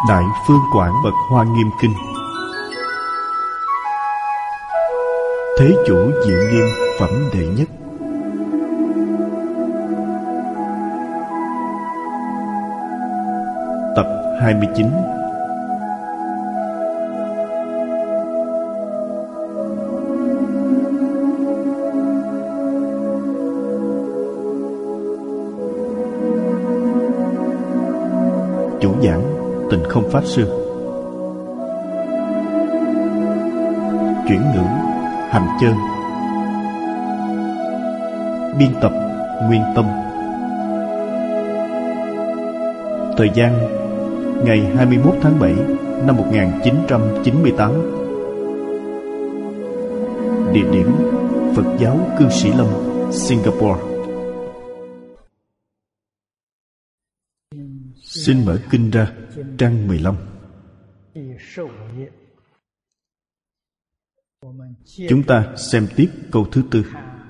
Đại Phương Quảng Bậc Hoa Nghiêm Kinh. Thế Chủ Diệu Nghiêm phẩm đệ nhất. Tập 29. Chủ giảng Tịnh Không Pháp Sư. Chuyển ngữ Hành Chơn. Biên tập Nguyên Tâm. Thời gian ngày 21 tháng 7 năm 1998. Địa điểm Phật giáo Cư Sĩ Lâm, Singapore. Xin mở kinh ra trang 15. Chúng ta xem tiếp câu thứ tư.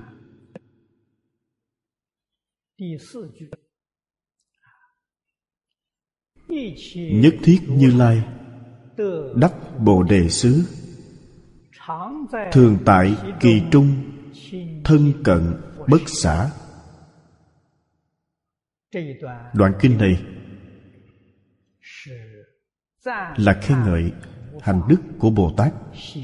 Nhất thiết Như Lai đắc Bồ Đề xứ, thường tại kỳ trung, thân cận bất xả. Đoạn kinh này là khen ngợi hành đức của Bồ Tát.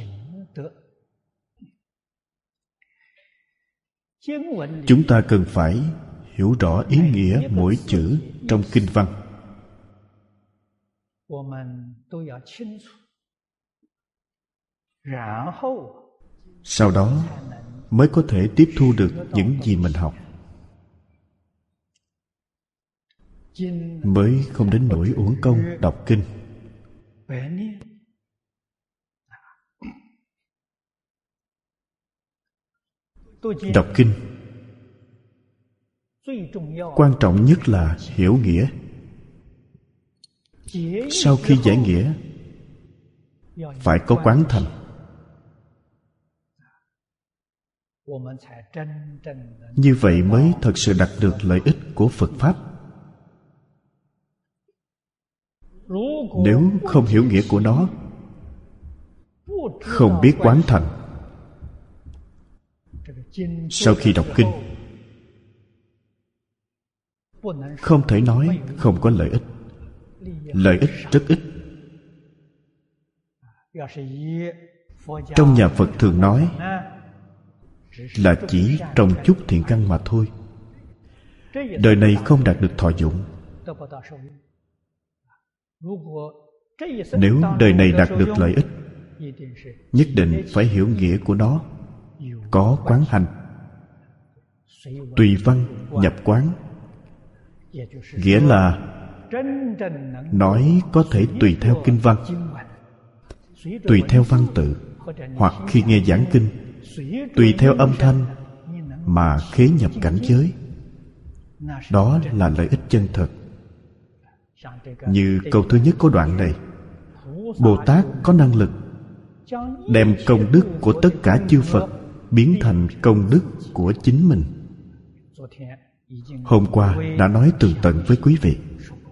Chúng ta cần phải hiểu rõ ý nghĩa mỗi chữ trong kinh văn. Sau đó mới có thể tiếp thu được những gì mình học, mới không đến nỗi uổng công đọc kinh. Đọc kinh quan trọng nhất là hiểu nghĩa. Sau khi giải nghĩa phải có quán thành, như vậy mới thật sự đạt được lợi ích của Phật Pháp. Nếu không hiểu nghĩa của nó, không biết quán thành, sau khi đọc kinh không thể nói không có lợi ích. Lợi ích rất ít. Trong nhà Phật thường nói là chỉ trồng chút thiện căn mà thôi. Đời này không đạt được thọ dụng. Nếu đời này đạt được lợi ích, nhất định phải hiểu nghĩa của nó, có quán hành. Tùy văn nhập quán, nghĩa là nói có thể tùy theo kinh văn, tùy theo văn tự, hoặc khi nghe giảng kinh, tùy theo âm thanh mà khế nhập cảnh giới. Đó là lợi ích chân thật. Như câu thứ nhất của đoạn này, Bồ Tát có năng lực đem công đức của tất cả chư Phật biến thành công đức của chính mình. Hôm qua đã nói tường tận với quý vị.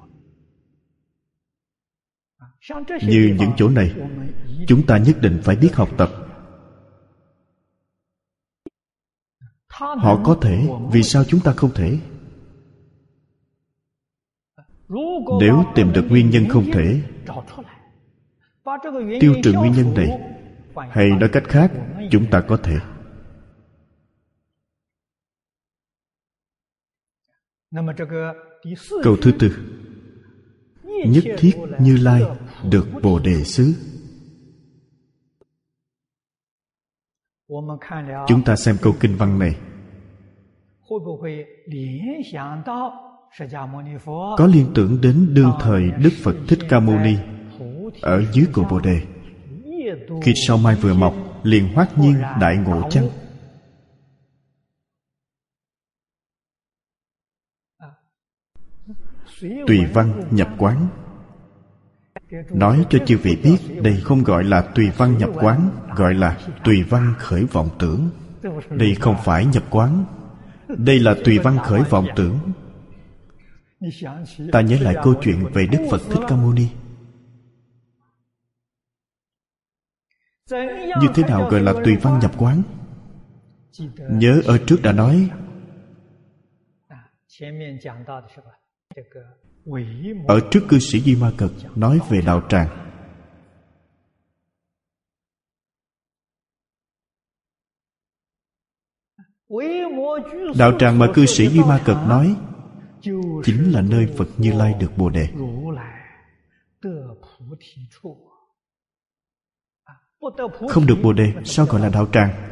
Như những chỗ này, chúng ta nhất định phải biết học tập. Họ có thể, vì sao chúng ta không thể? Nếu tìm được nguyên nhân không thể, tiêu trừ nguyên nhân này, hay nói cách khác, chúng ta có thể. Câu thứ tư. Nhất thiết Như Lai được Bồ Đề xứ. Chúng ta xem câu kinh văn này có liên tưởng đến đương thời Đức Phật Thích Ca Mâu Ni ở dưới cội Bồ Đề. Khi sao mai vừa mọc, liền hoát nhiên đại ngộ chăng? Tùy văn nhập quán, nói cho chư vị biết đây không gọi là tùy văn nhập quán, gọi là tùy văn khởi vọng tưởng. Đây không phải nhập quán, đây là tùy văn khởi vọng tưởng. Ta nhớ lại câu chuyện về Đức Phật Thích Ca Mâu Ni. Như thế nào gọi là tùy văn nhập quán? Nhớ ở trước đã nói, ở trước cư sĩ Duy Ma Cật nói về đạo tràng. Đạo tràng mà cư sĩ Duy Ma Cật nói chính là nơi Phật Như Lai được Bồ Đề. Không được Bồ Đề sao gọi là đạo tràng?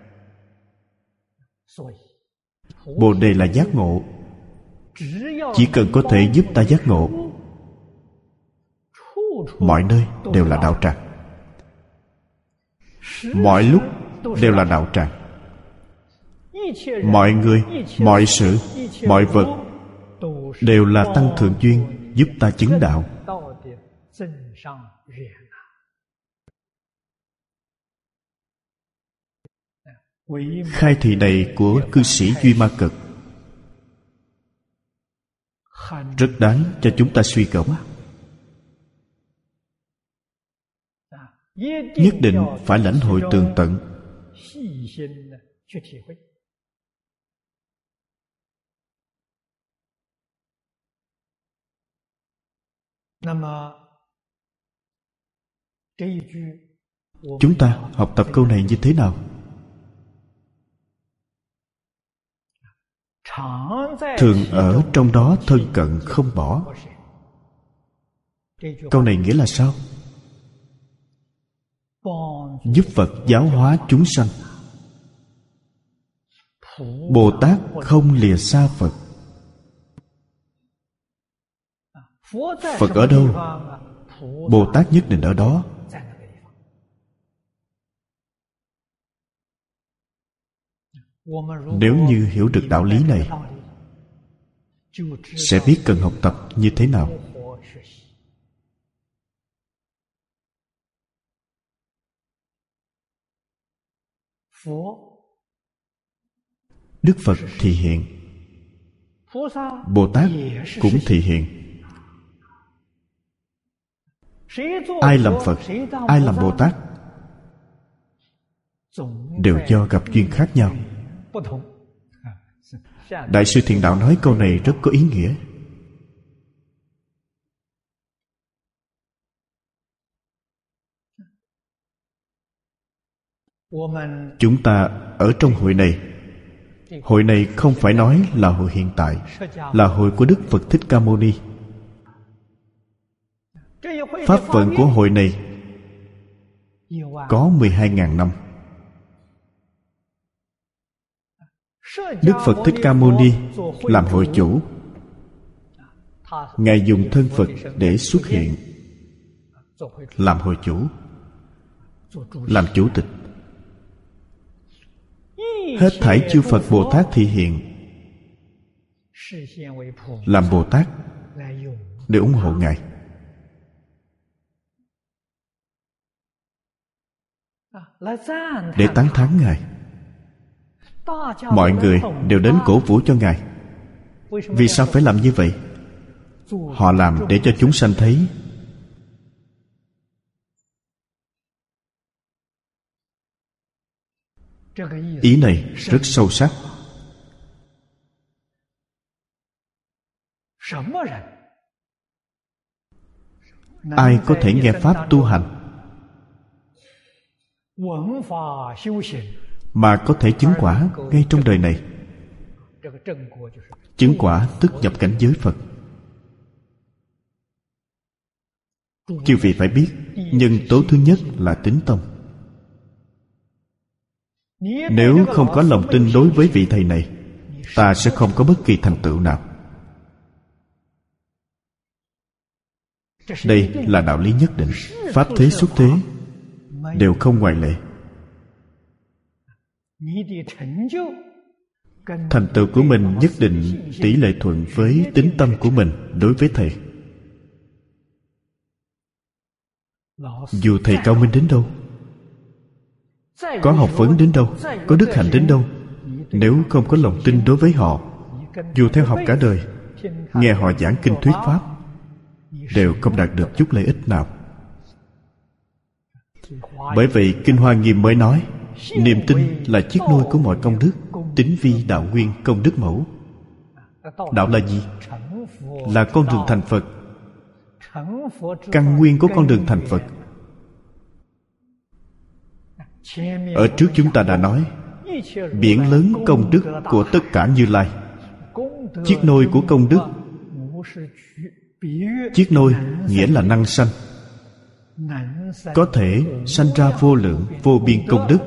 Bồ Đề là giác ngộ. Chỉ cần có thể giúp ta giác ngộ, mọi nơi đều là đạo tràng, mọi lúc đều là đạo tràng. Mọi người, mọi sự, mọi vật đều là tăng thượng duyên giúp ta chứng đạo. Khai thị này của cư sĩ Duy Ma Cật rất đáng cho chúng ta suy gẫm. Nhất định phải lãnh hội tường tận. Chúng ta học tập câu này như thế nào? Thường ở trong đó thân cận không bỏ. Câu này nghĩa là sao? Giúp Phật giáo hóa chúng sanh. Bồ Tát không lìa xa Phật. Phật ở đâu, Bồ Tát nhất định ở đó. Nếu như hiểu được đạo lý này, sẽ biết cần học tập như thế nào. Đức Phật thị hiện, Bồ Tát cũng thị hiện. Ai làm Phật, ai làm Bồ Tát đều do gặp duyên khác nhau. Đại sư Thiện Đạo nói câu này rất có ý nghĩa. Chúng ta ở trong hội này, hội này không phải nói là hội hiện tại, là hội của Đức Phật Thích Ca Mâu Ni. Pháp vận của hội này có 12.000 năm. Đức Phật Thích Ca Mâu Ni làm hội chủ. Ngài dùng thân Phật để xuất hiện, làm hội chủ, làm chủ tịch. Hết thảy chư Phật Bồ Tát thị hiện, làm Bồ Tát để ủng hộ Ngài. Để tán thán Ngài. Mọi người đều đến cổ vũ cho Ngài. Vì sao phải làm như vậy? Họ làm để cho chúng sanh thấy ý này rất sâu sắc. Ai có thể nghe pháp tu hành mà có thể chứng quả ngay trong đời này? Chứng quả tức nhập cảnh giới Phật. Chư vị phải biết, nhân tố thứ nhất là tín tâm. Nếu không có lòng tin đối với vị thầy này, ta sẽ không có bất kỳ thành tựu nào. Đây là đạo lý nhất định. Pháp thế xuất thế đều không ngoại lệ. Thành tựu của mình nhất định tỷ lệ thuận với tín tâm của mình đối với thầy. Dù thầy cao minh đến đâu, có học vấn đến đâu, có đức hạnh đến đâu, nếu không có lòng tin đối với họ, dù theo học cả đời, nghe họ giảng kinh thuyết pháp, đều không đạt được chút lợi ích nào. Bởi vậy Kinh Hoa Nghiêm mới nói, niềm tin là chiếc nôi của mọi công đức, tín vi đạo nguyên công đức mẫu. Đạo là gì? Là con đường thành Phật. Căn nguyên của con đường thành Phật. Ở trước chúng ta đã nói, biển lớn công đức của tất cả Như Lai. Chiếc nôi của công đức, chiếc nôi nghĩa là năng sanh, có thể sanh ra vô lượng vô biên công đức,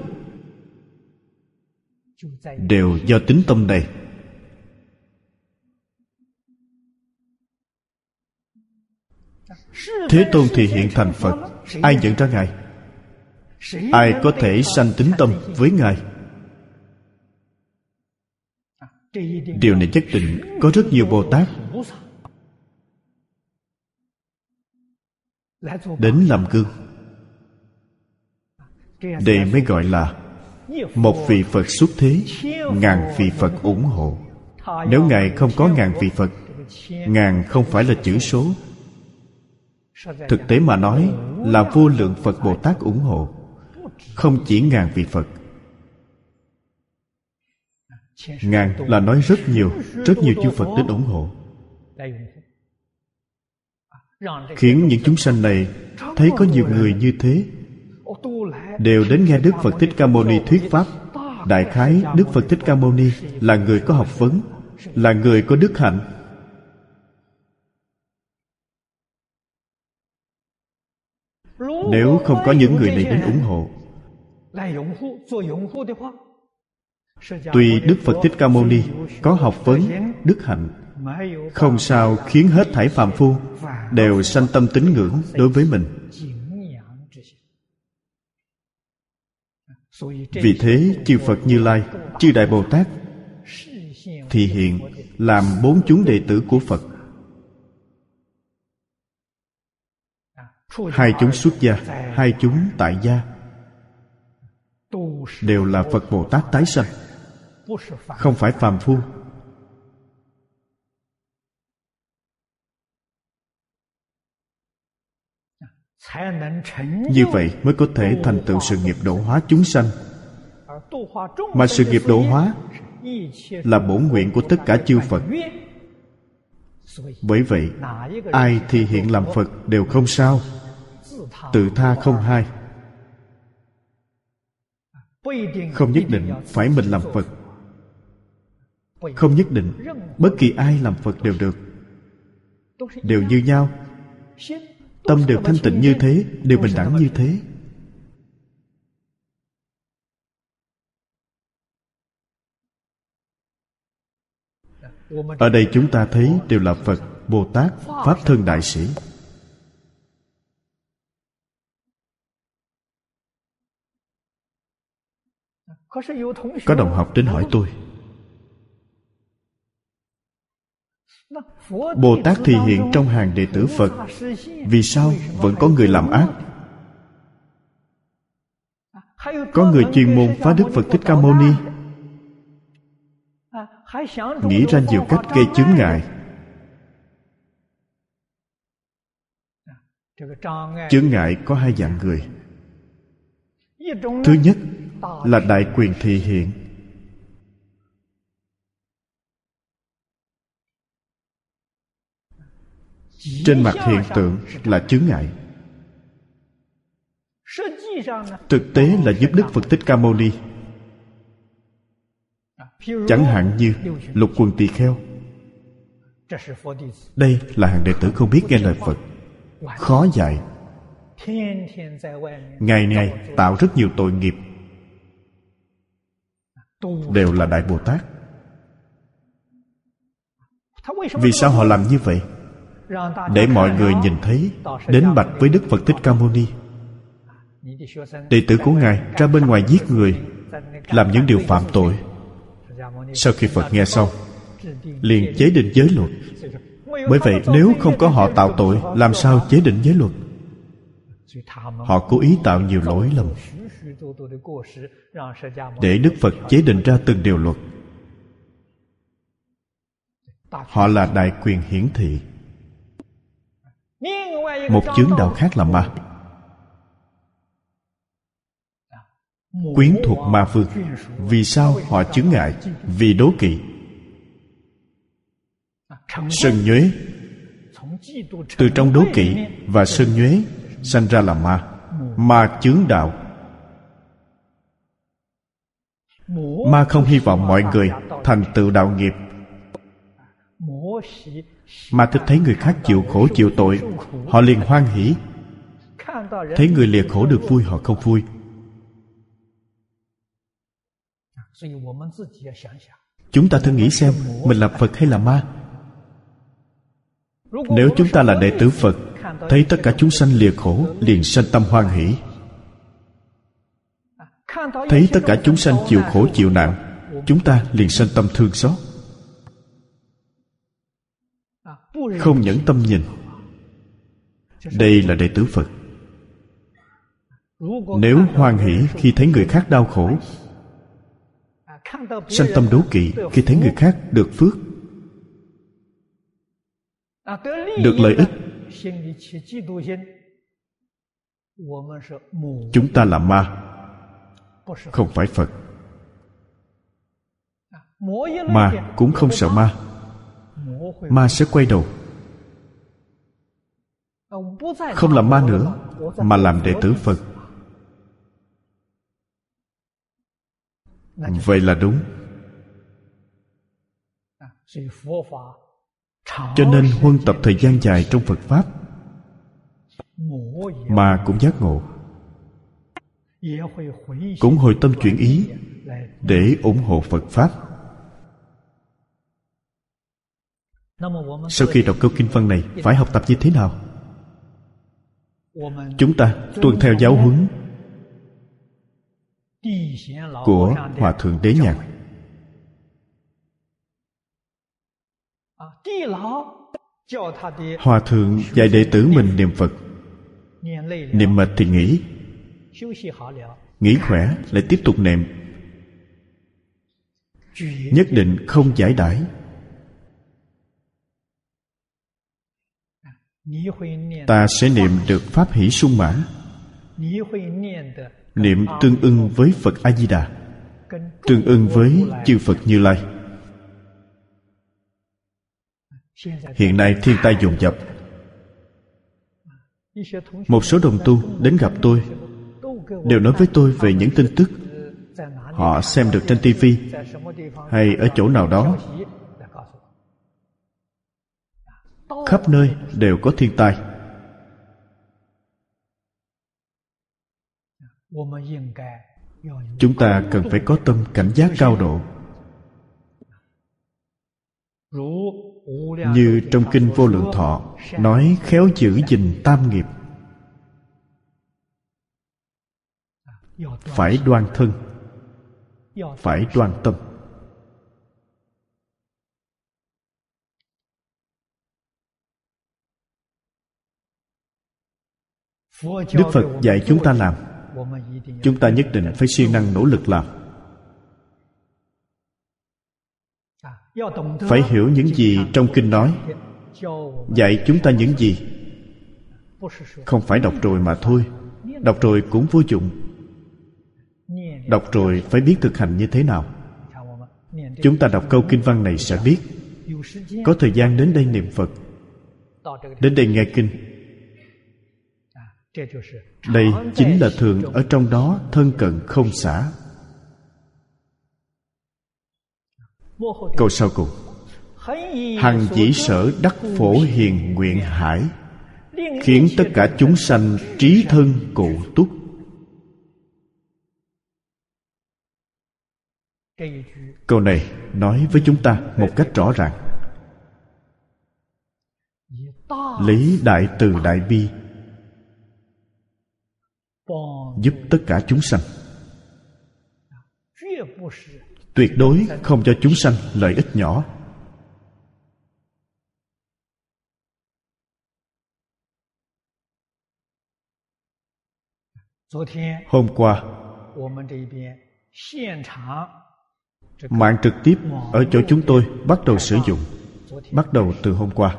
đều do tính tâm này. Thế Tôn thì hiện thành Phật, ai nhận ra Ngài? Ai có thể sanh tính tâm với Ngài? Điều này nhất định có rất nhiều Bồ Tát đến làm gương. Đây mới gọi là một vị Phật xuất thế, ngàn vị Phật ủng hộ. Nếu Ngài không có ngàn vị Phật, ngàn không phải là chữ số. Thực tế mà nói là vô lượng Phật Bồ Tát ủng hộ, không chỉ ngàn vị Phật. Ngàn là nói rất nhiều chư Phật đến ủng hộ, khiến những chúng sanh này thấy có nhiều người như thế, đều đến nghe Đức Phật Thích Ca Mâu Ni thuyết pháp. Đại khái Đức Phật Thích Ca Mâu Ni là người có học vấn, là người có đức hạnh. Nếu không có những người này đến ủng hộ, tuy Đức Phật Thích Ca Mâu Ni có học vấn, đức hạnh, không sao khiến hết thảy phàm phu đều sanh tâm tín ngưỡng đối với mình. Vì thế chư Phật Như Lai, chư Đại Bồ Tát thì hiện làm bốn chúng đệ tử của Phật. Hai chúng xuất gia, hai chúng tại gia, đều là Phật Bồ Tát tái sanh, không phải phàm phu. Như vậy mới có thể thành tựu sự nghiệp độ hóa chúng sanh. Mà sự nghiệp độ hóa là bổn nguyện của tất cả chư Phật. Bởi vậy ai thì hiện làm Phật đều không sao, tự tha không hai. Không nhất định phải mình làm Phật, không nhất định bất kỳ ai làm Phật đều được, đều như nhau. Tâm đều thanh tịnh như thế, đều bình đẳng như thế. Ở đây chúng ta thấy đều là Phật, Bồ Tát, Pháp Thân Đại Sĩ. Có đồng học đến hỏi tôi, Bồ Tát thì hiện trong hàng đệ tử Phật, vì sao vẫn có người làm ác? Có người chuyên môn phá Đức Phật Thích Ca Mâu Ni, nghĩ ra nhiều cách gây chướng ngại. Chướng ngại có hai dạng người. Thứ nhất là đại quyền thị hiện. Trên mặt hiện tượng là chướng ngại, thực tế là giúp Đức Phật Thích Ca Mâu Ni. Chẳng hạn như Lục Quần Tỳ Kheo, đây là hàng đệ tử không biết nghe lời Phật, khó dạy, ngày ngày tạo rất nhiều tội nghiệp, đều là Đại Bồ Tát. Vì sao họ làm như vậy? Để mọi người nhìn thấy, đến bạch với Đức Phật Thích Ca Mâu Ni. Đệ tử của Ngài ra bên ngoài giết người, làm những điều phạm tội. Sau khi Phật nghe xong, liền chế định giới luật. Bởi vậy nếu không có họ tạo tội, làm sao chế định giới luật? Họ cố ý tạo nhiều lỗi lầm, để Đức Phật chế định ra từng điều luật. Họ là đại quyền hiển thị. Một chướng đạo khác là ma. quyến thuộc ma vương. Vì sao họ chướng ngại? Vì đố kỵ. Sân nhuế. Từ trong đố kỵ và sân nhuế sanh ra là ma. Ma chướng đạo. Ma không hy vọng mọi người thành tựu đạo nghiệp. Ma thích thấy người khác chịu khổ chịu tội, họ liền hoan hỉ. Thấy người lìa khổ được vui, họ không vui. Chúng ta thử nghĩ xem, mình là Phật hay là ma? Nếu chúng ta là đệ tử Phật, thấy tất cả chúng sanh lìa khổ, liền sanh tâm hoan hỷ. Thấy tất cả chúng sanh chịu khổ chịu nạn, chúng ta liền sanh tâm thương xót. Không nhẫn tâm nhìn. Đây là đệ tử Phật. Nếu hoan hỷ khi thấy người khác đau khổ, sanh tâm đố kỵ khi thấy người khác được phước, được lợi ích, chúng ta là ma, không phải Phật. Ma cũng không sợ ma. Ma sẽ quay đầu, không làm ma nữa, mà làm đệ tử Phật. Vậy là đúng. Cho nên huân tập thời gian dài trong Phật Pháp, ma cũng giác ngộ, cũng hồi tâm chuyển ý để ủng hộ Phật Pháp. Sau khi đọc câu kinh văn này, phải học tập như thế nào? Chúng ta tuân theo giáo huấn của Hòa Thượng Đế Nhàn. Hòa Thượng dạy đệ tử mình niệm Phật. Niệm mệt thì nghỉ, nghỉ khỏe lại tiếp tục niệm. Nhất định không giải đãi. Ta sẽ niệm được pháp hỷ sung mãn, niệm tương ưng với Phật A Di Đà, tương ưng với chư Phật Như Lai. Hiện nay thiên tai dồn dập, một số đồng tu đến gặp tôi đều nói với tôi về những tin tức họ xem được trên TV hay ở chỗ nào đó. Khắp nơi đều có thiên tai. Chúng ta cần phải có tâm cảnh giác cao độ. Như trong Kinh Vô Lượng Thọ nói, khéo giữ gìn tam nghiệp. Phải đoan thân, phải đoan tâm. Đức Phật dạy chúng ta làm, chúng ta nhất định phải siêng năng nỗ lực làm. Phải hiểu những gì trong kinh nói, dạy chúng ta những gì. Không phải đọc rồi mà thôi. Đọc rồi cũng vô dụng. Đọc rồi phải biết thực hành như thế nào. Chúng ta đọc câu kinh văn này sẽ biết. Có thời gian đến đây niệm Phật, đến đây nghe kinh. Đây chính là thường ở trong đó thân cận không xả. Câu sau cùng: hằng dĩ sở đắc phổ hiền nguyện hải, khiến tất cả chúng sanh trí thân cụ túc. Câu này nói với chúng ta một cách rõ ràng. Lấy đại từ đại bi giúp tất cả chúng sanh, tuyệt đối không cho chúng sanh lợi ích nhỏ. Hôm qua, mạng trực tiếp ở chỗ chúng tôi bắt đầu sử dụng, bắt đầu từ hôm qua.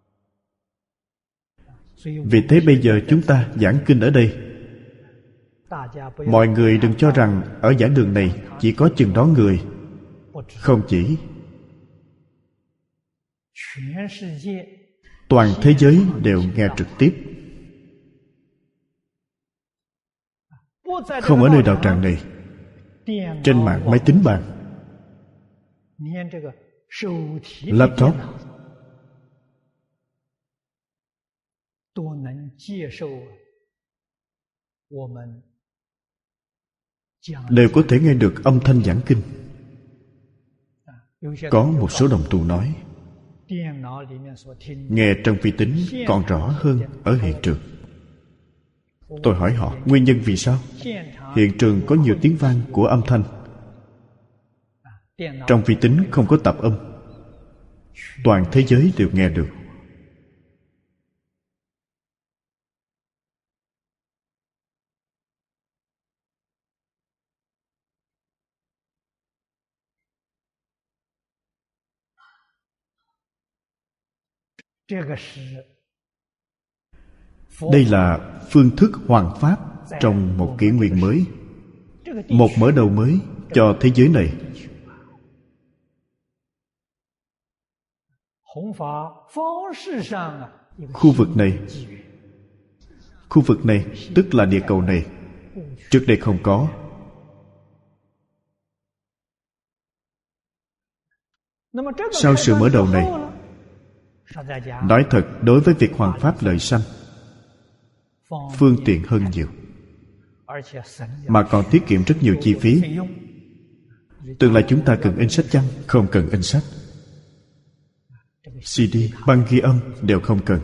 Vì thế bây giờ chúng ta giảng kinh ở đây, Mọi người đừng cho rằng ở giảng đường này chỉ có chừng đó người. Không chỉ. Toàn thế giới đều nghe trực tiếp. Không ở nơi đạo tràng này, trên mạng máy tính bảng, laptop đều có thể nghe được âm thanh giảng kinh. Có một số đồng tu nói nghe trong vi tính còn rõ hơn ở hiện trường. Tôi hỏi họ nguyên nhân vì sao. Hiện trường có nhiều tiếng vang của âm thanh, trong vi tính không có tạp âm, toàn thế giới đều nghe được. Đây là phương thức hoằng pháp trong một kỷ nguyên mới, một mở đầu mới cho thế giới này. Khu vực này tức là địa cầu này, trước đây không có. Sau sự mở đầu này, nói thật, đối với việc hoằng pháp lợi sanh, phương tiện hơn nhiều, mà còn tiết kiệm rất nhiều chi phí. Tương lai chúng ta cần in sách chăng? Không cần in sách. CD, băng ghi âm đều không cần.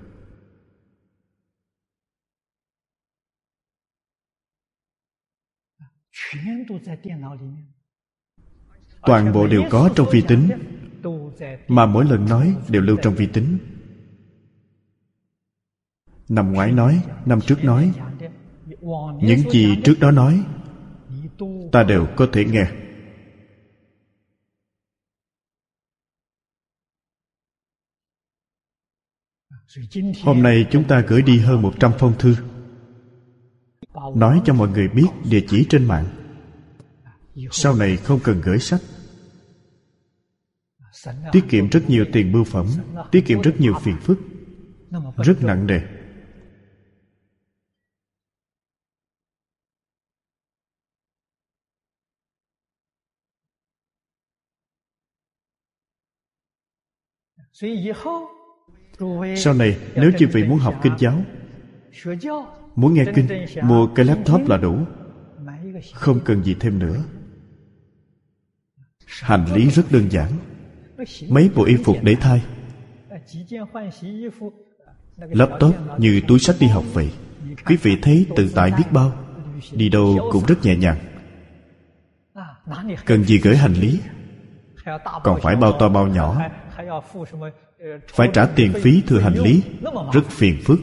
Toàn bộ đều có trong vi tính, mà mỗi lần nói đều lưu trong vi tính. Năm ngoái nói, năm trước nói, những gì trước đó nói, ta đều có thể nghe. Hôm nay chúng ta gửi đi hơn 100 phong thư, nói cho mọi người biết địa chỉ trên mạng. Sau này không cần gửi sách, tiết kiệm rất nhiều tiền bưu phẩm, tiết kiệm rất nhiều phiền phức, rất nặng nề. Sau này nếu chư vị muốn học kinh giáo, muốn nghe kinh, mua cái laptop là đủ, không cần gì thêm nữa. Hành lý rất đơn giản, mấy bộ y phục để thay. Laptop như túi sách đi học vậy. Quý vị thấy tự tại biết bao, đi đâu cũng rất nhẹ nhàng. Cần gì gửi hành lý, còn phải bao to bao nhỏ, phải trả tiền phí thừa hành lý, rất phiền phức.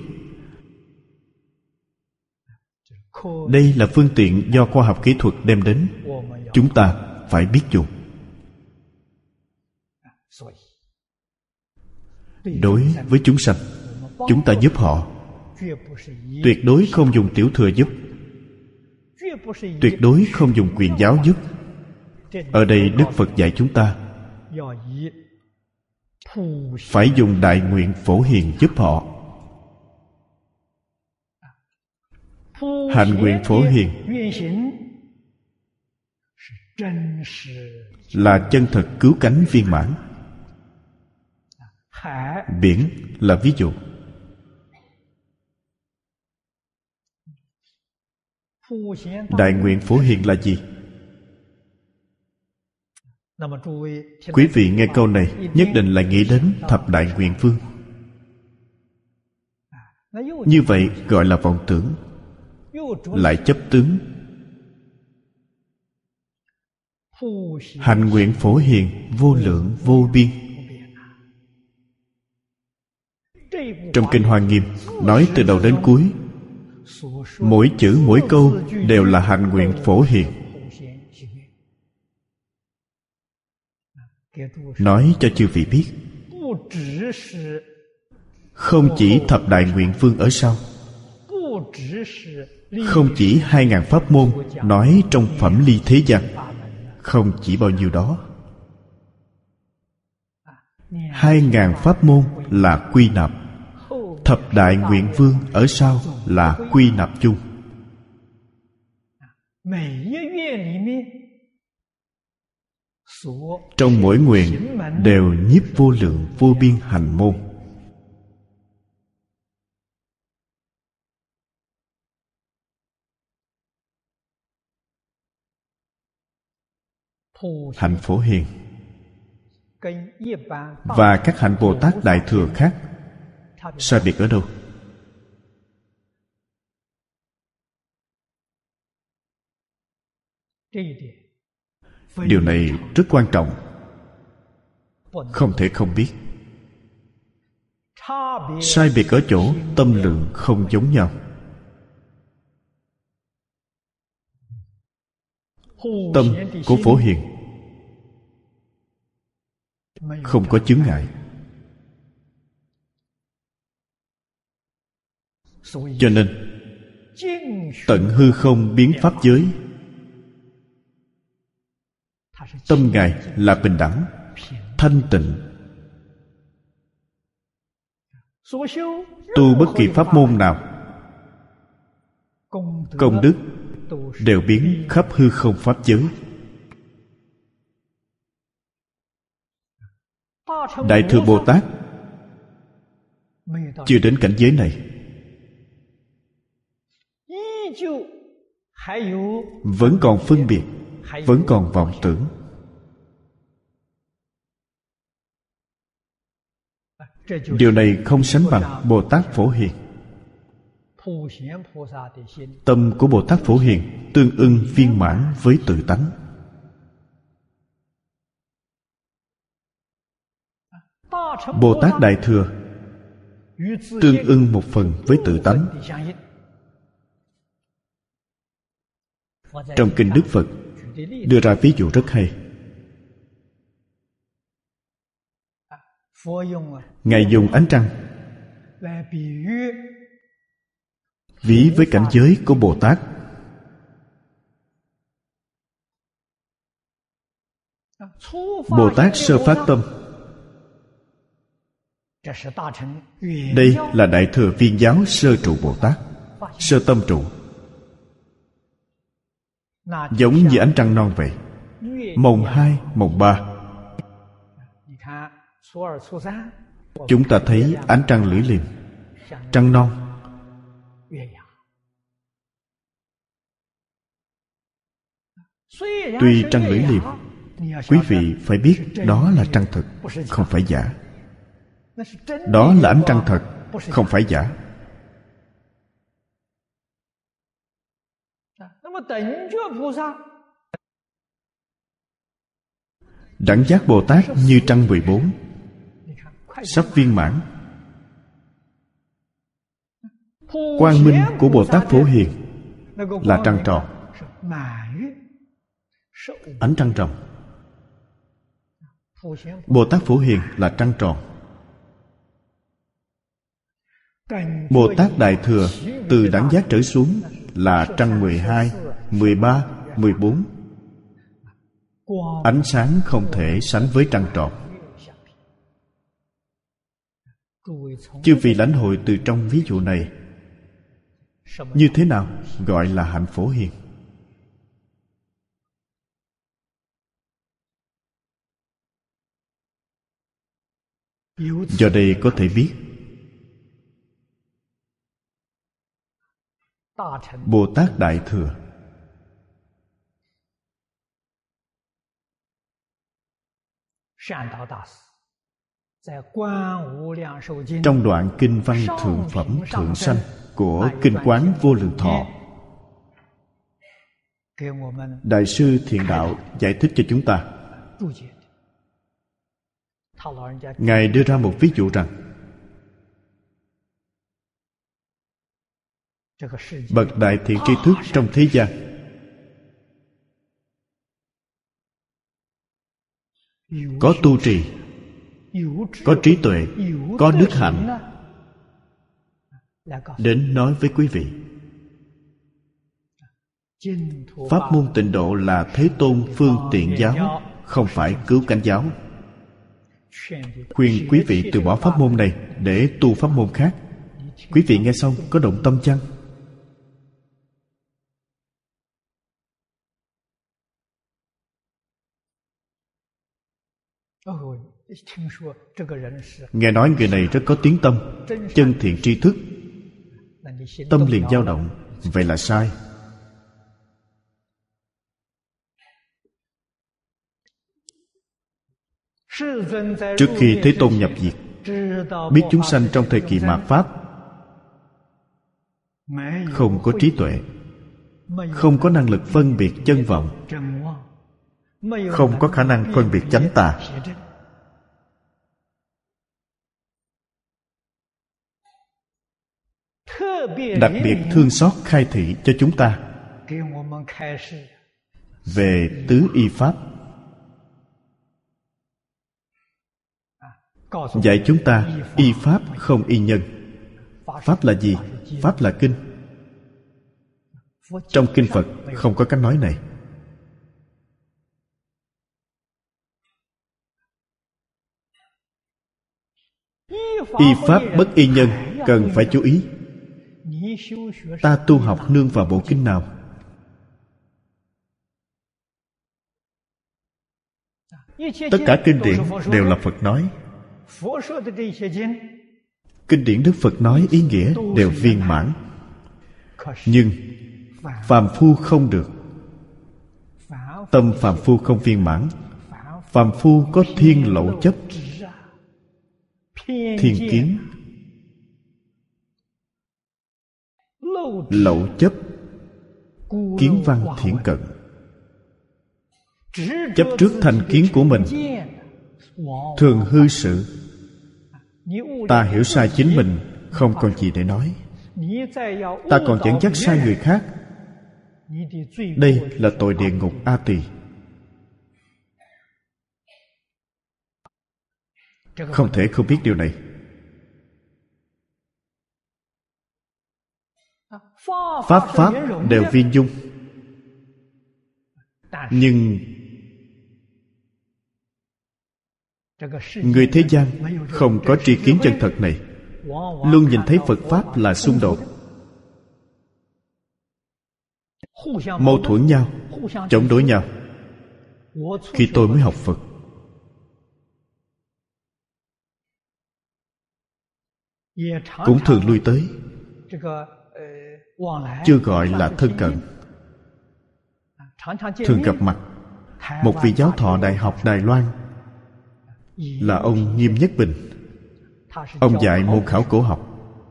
Đây là phương tiện do khoa học kỹ thuật đem đến, chúng ta phải biết dùng. Đối với chúng sanh, chúng ta giúp họ, tuyệt đối không dùng tiểu thừa giúp, tuyệt đối không dùng quyền giáo giúp. Ở đây Đức Phật dạy chúng ta phải dùng đại nguyện phổ hiền giúp họ. Hành nguyện phổ hiền là chân thật cứu cánh viên mãn. Biển là ví dụ. Đại nguyện phổ hiền là gì? Quý vị nghe câu này nhất định là nghĩ đến thập đại nguyện vương. Như vậy gọi là vọng tưởng, lại chấp tướng. Hành nguyện phổ hiền vô lượng vô biên. Trong Kinh Hoa Nghiêm nói từ đầu đến cuối, mỗi chữ mỗi câu đều là hành nguyện phổ hiền. Nói cho chư vị biết, không chỉ thập đại nguyện vương ở sau, Không chỉ 2000 pháp môn nói trong phẩm ly thế gian, không chỉ bao nhiêu đó. 2000 pháp môn là quy nạp, thập đại nguyện vương ở sau là quy nạp chung. Trong mỗi nguyện đều nhiếp vô lượng vô biên hành môn. Hạnh Phổ Hiền và các hạnh Bồ Tát Đại Thừa khác sai biệt ở đâu? Điều này rất quan trọng, không thể không biết. Sai biệt ở chỗ tâm lượng không giống nhau. Tâm của Phổ Hiền không có chướng ngại, cho nên tận hư không biến pháp giới, tâm Ngài là bình đẳng, thanh tịnh. Tu bất kỳ pháp môn nào, công đức đều biến khắp hư không pháp giới. Đại Thừa Bồ Tát chưa đến cảnh giới này, vẫn còn phân biệt, vẫn còn vọng tưởng. Điều này không sánh bằng Bồ Tát Phổ Hiền. Tâm của Bồ Tát Phổ Hiền tương ưng viên mãn với tự tánh. Bồ Tát Đại Thừa tương ưng một phần với tự tánh. Trong kinh Đức Phật đưa ra ví dụ rất hay. Ngài dùng ánh trăng ví với cảnh giới của Bồ Tát. Bồ Tát sơ phát tâm, đây là Đại Thừa Viên Giáo sơ trụ Bồ Tát, sơ tâm trụ. Giống như ánh trăng non vậy. Mồng 2, mồng 3, chúng ta thấy ánh trăng lưỡi liềm, trăng non. Tuy trăng lưỡi liềm, quý vị phải biết đó là trăng thật, không phải giả. Đó là ánh trăng thật, không phải giả. Đẳng giác Bồ Tát như trăng 14, sắp viên mãn. Quang minh của Bồ Tát Phổ Hiền là trăng tròn, ánh trăng ròng. Bồ Tát Phổ Hiền là trăng tròn. Bồ Tát Đại Thừa từ đẳng giác trở xuống là trăng 12, 13, 14. Ánh sáng không thể sánh với trăng tròn. Chư vị lãnh hội từ trong ví dụ này, như thế nào gọi là hạnh Phổ Hiền? Do đây có thể biết Bồ Tát Đại Thừa trong đoạn kinh văn thượng phẩm thượng sanh của kinh Quán Vô Lượng Thọ, Đại sư Thiện Đạo giải thích cho chúng ta. Ngài đưa ra một ví dụ rằng bậc đại thiện tri thức trong thế gian có tu trì, có trí tuệ, có đức hạnh, đến nói với quý vị Pháp môn Tịnh Độ là Thế Tôn phương tiện giáo, không phải cứu cánh giáo. Khuyên quý vị từ bỏ pháp môn này để tu pháp môn khác. Quý vị nghe xong có động tâm chăng? Nghe nói người này rất có tiếng tâm, chân thiện tri thức, tâm liền dao động. Vậy là sai. Trước khi Thế Tôn nhập diệt, biết chúng sanh trong thời kỳ mạt Pháp không có trí tuệ, không có năng lực phân biệt chân vọng, không có khả năng phân biệt chánh tà. Đặc biệt thương xót khai thị cho chúng ta về tứ y pháp, dạy chúng ta y pháp không y nhân. Pháp là gì? Pháp là kinh. Trong kinh Phật không có cách nói này. Y pháp bất y nhân, cần phải chú ý. Ta tu học nương vào bộ kinh nào? Tất cả kinh điển đều là Phật nói. Kinh điển Đức Phật nói ý nghĩa đều viên mãn. Nhưng phàm phu không được. Tâm phàm phu không viên mãn. Phàm phu có thiên lậu chấp, thiên kiến. Lậu chấp, kiến văn thiển cận. Chấp trước thành kiến của mình, thường hư sự. Ta hiểu sai chính mình, không còn gì để nói. Ta còn dẫn dắt sai người khác. Đây là tội địa ngục A Tỳ. Không thể không biết điều này. Pháp đều viên dung. Nhưng người thế gian không có tri kiến chân thật này, luôn nhìn thấy Phật Pháp là xung đột, mâu thuẫn nhau, chống đối nhau. Khi tôi mới học Phật, cũng thường lui tới, chưa gọi là thân cận. Thường gặp mặt một vị giáo thọ Đại học Đài Loan, là ông Nghiêm Nhất Bình. Ông dạy môn khảo cổ học,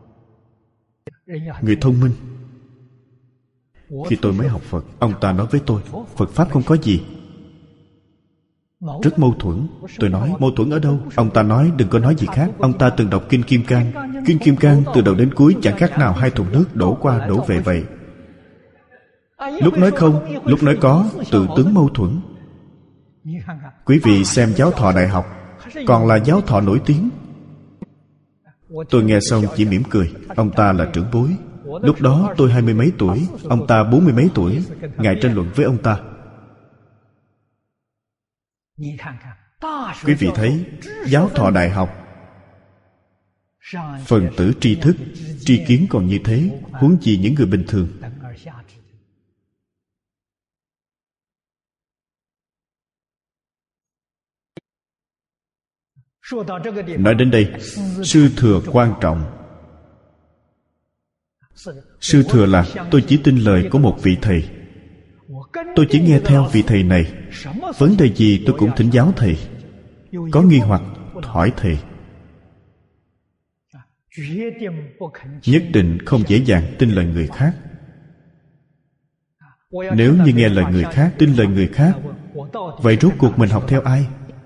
người thông minh. Khi tôi mới học Phật, ông ta nói với tôi, Phật Pháp không có gì. Rất mâu thuẫn. Tôi nói, mâu thuẫn ở đâu? Ông ta nói, đừng có nói gì khác. Ông ta từng đọc Kinh Kim Cang. Kinh Kim Cang từ đầu đến cuối chẳng khác nào hai thùng nước đổ qua đổ về vậy. Lúc nói không, lúc nói có, tự tướng mâu thuẫn. Quý vị xem giáo thọ đại học, còn là giáo thọ nổi tiếng. Tôi nghe xong chỉ mỉm cười. Ông ta là trưởng bối. Lúc đó tôi 20 mấy tuổi, ông ta 40 mấy tuổi. Ngài tranh luận với ông ta. Quý vị thấy, giáo thọ đại học, phần tử tri thức, tri kiến còn như thế, huống chi những người bình thường. Nói đến đây, sư thừa quan trọng. Sư thừa là tôi chỉ tin lời của một vị thầy. Tôi chỉ nghe theo vị thầy này. Vấn đề gì tôi cũng thỉnh giáo thầy. Có nghi hoặc hỏi thầy. Nhất định không dễ dàng tin lời người khác. Nếu như nghe lời người khác, tin lời người khác, vậy rốt cuộc mình học theo ai?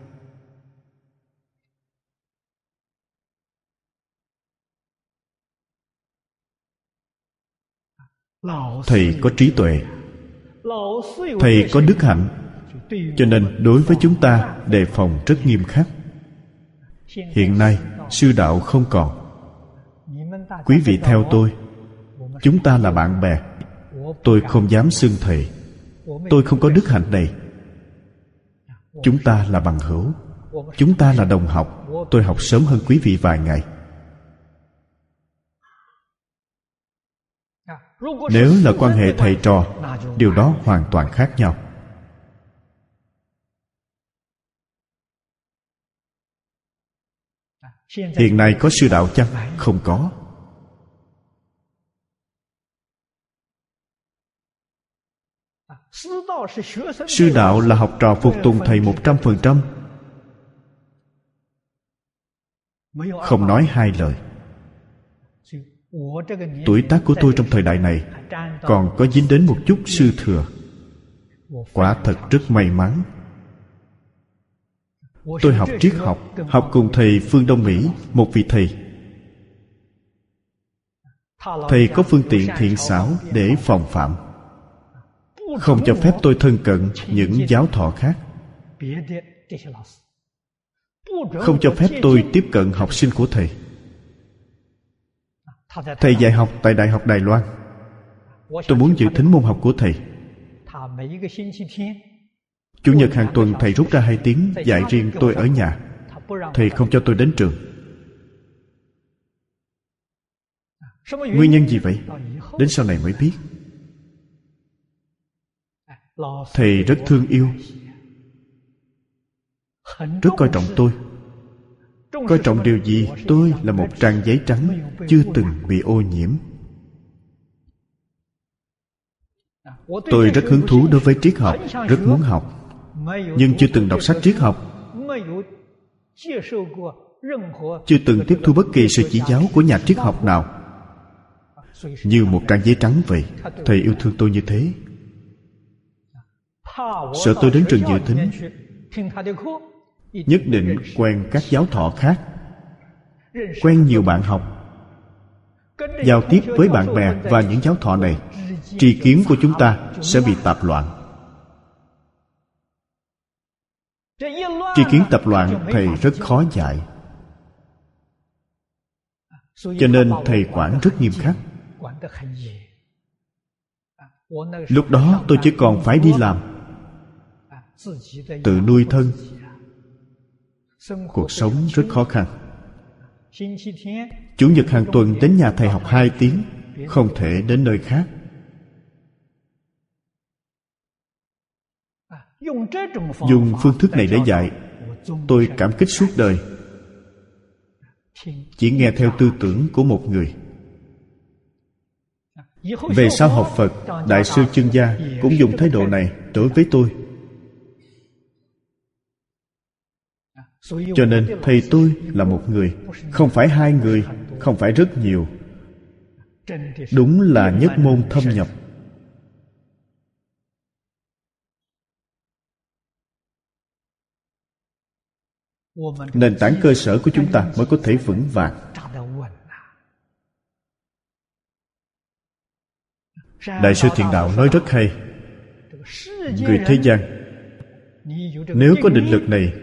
Thầy có trí tuệ, thầy có đức hạnh, cho nên đối với chúng ta đề phòng rất nghiêm khắc. Hiện nay sư đạo không còn. Quý vị theo tôi, chúng ta là bạn bè. Tôi không dám xưng thề. Tôi không có đức hạnh này. Chúng ta là bằng hữu, chúng ta là đồng học. Tôi học sớm hơn quý vị vài ngày. Nếu là quan hệ thầy trò, điều đó hoàn toàn khác nhau. Hiện nay có sư đạo chăng? Không có. Sư đạo là học trò phục tùng thầy 100%, không nói hai lời. Tuổi tác của tôi trong thời đại này còn có dính đến một chút sư thừa. Quả thật rất may mắn. Tôi học triết học, học cùng thầy Phương Đông Mỹ, một vị thầy. Thầy có phương tiện thiện xảo để phòng phạm, không cho phép tôi thân cận những giáo thọ khác, không cho phép tôi tiếp cận học sinh của thầy. Thầy dạy học tại Đại học Đài Loan. Tôi muốn dự thính môn học của thầy. Chủ nhật hàng tuần thầy rút ra 2 tiếng dạy riêng tôi ở nhà. Thầy không cho tôi đến trường. Nguyên nhân gì vậy? Đến sau này mới biết. Thầy rất thương yêu, rất coi trọng tôi. Coi trọng điều gì? Tôi là một trang giấy trắng, chưa từng bị ô nhiễm. Tôi rất hứng thú đối với triết học, rất muốn học, nhưng chưa từng đọc sách triết học, chưa từng tiếp thu bất kỳ sự chỉ giáo của nhà triết học nào. Như một trang giấy trắng vậy. Thầy yêu thương tôi như thế, sợ tôi đến trường dự thính nhất định quen các giáo thọ khác, quen nhiều bạn học, giao tiếp với bạn bè và những giáo thọ này, tri kiến của chúng ta sẽ bị tạp loạn. Tri kiến tạp loạn, thầy rất khó dạy. Cho nên thầy quản rất nghiêm khắc. Lúc đó tôi chỉ còn phải đi làm, tự nuôi thân. Cuộc sống rất khó khăn. Chủ nhật hàng tuần đến nhà thầy học 2 tiếng, không thể đến nơi khác. Dùng phương thức này để dạy, tôi cảm kích suốt đời. Chỉ nghe theo tư tưởng của một người. Về sau học Phật, Đại sư Chương Gia cũng dùng thái độ này đối với tôi. Cho nên thầy tôi là một người, không phải 2 người, không phải rất nhiều. Đúng là nhất môn thâm nhập. Nền tảng cơ sở của chúng ta mới có thể vững vàng. Đại sư Thiện Đạo nói rất hay. Người thế gian, nếu có định lực này,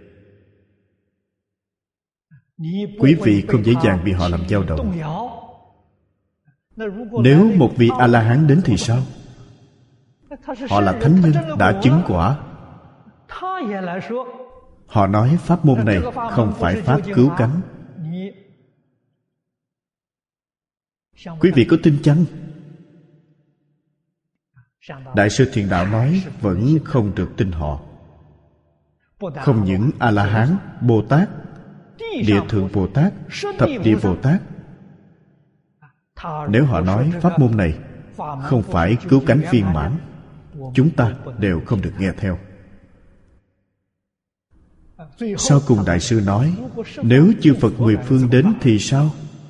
quý vị không dễ dàng bị họ làm dao động. Nếu một vị A-la-hán đến thì sao? Họ là thánh nhân đã chứng quả. Họ nói pháp môn này không phải pháp cứu cánh. Quý vị có tin chăng? Đại sư Thiện Đạo nói vẫn không được tin họ. Không những A-la-hán, Bồ Tát, Địa Thượng Bồ Tát, Thập Địa Bồ Tát, nếu họ nói pháp môn này không phải cứu cánh viên mãn, chúng ta đều không được nghe theo. Sau cùng Đại sư nói, nếu chư Phật mười phương đến thì sao?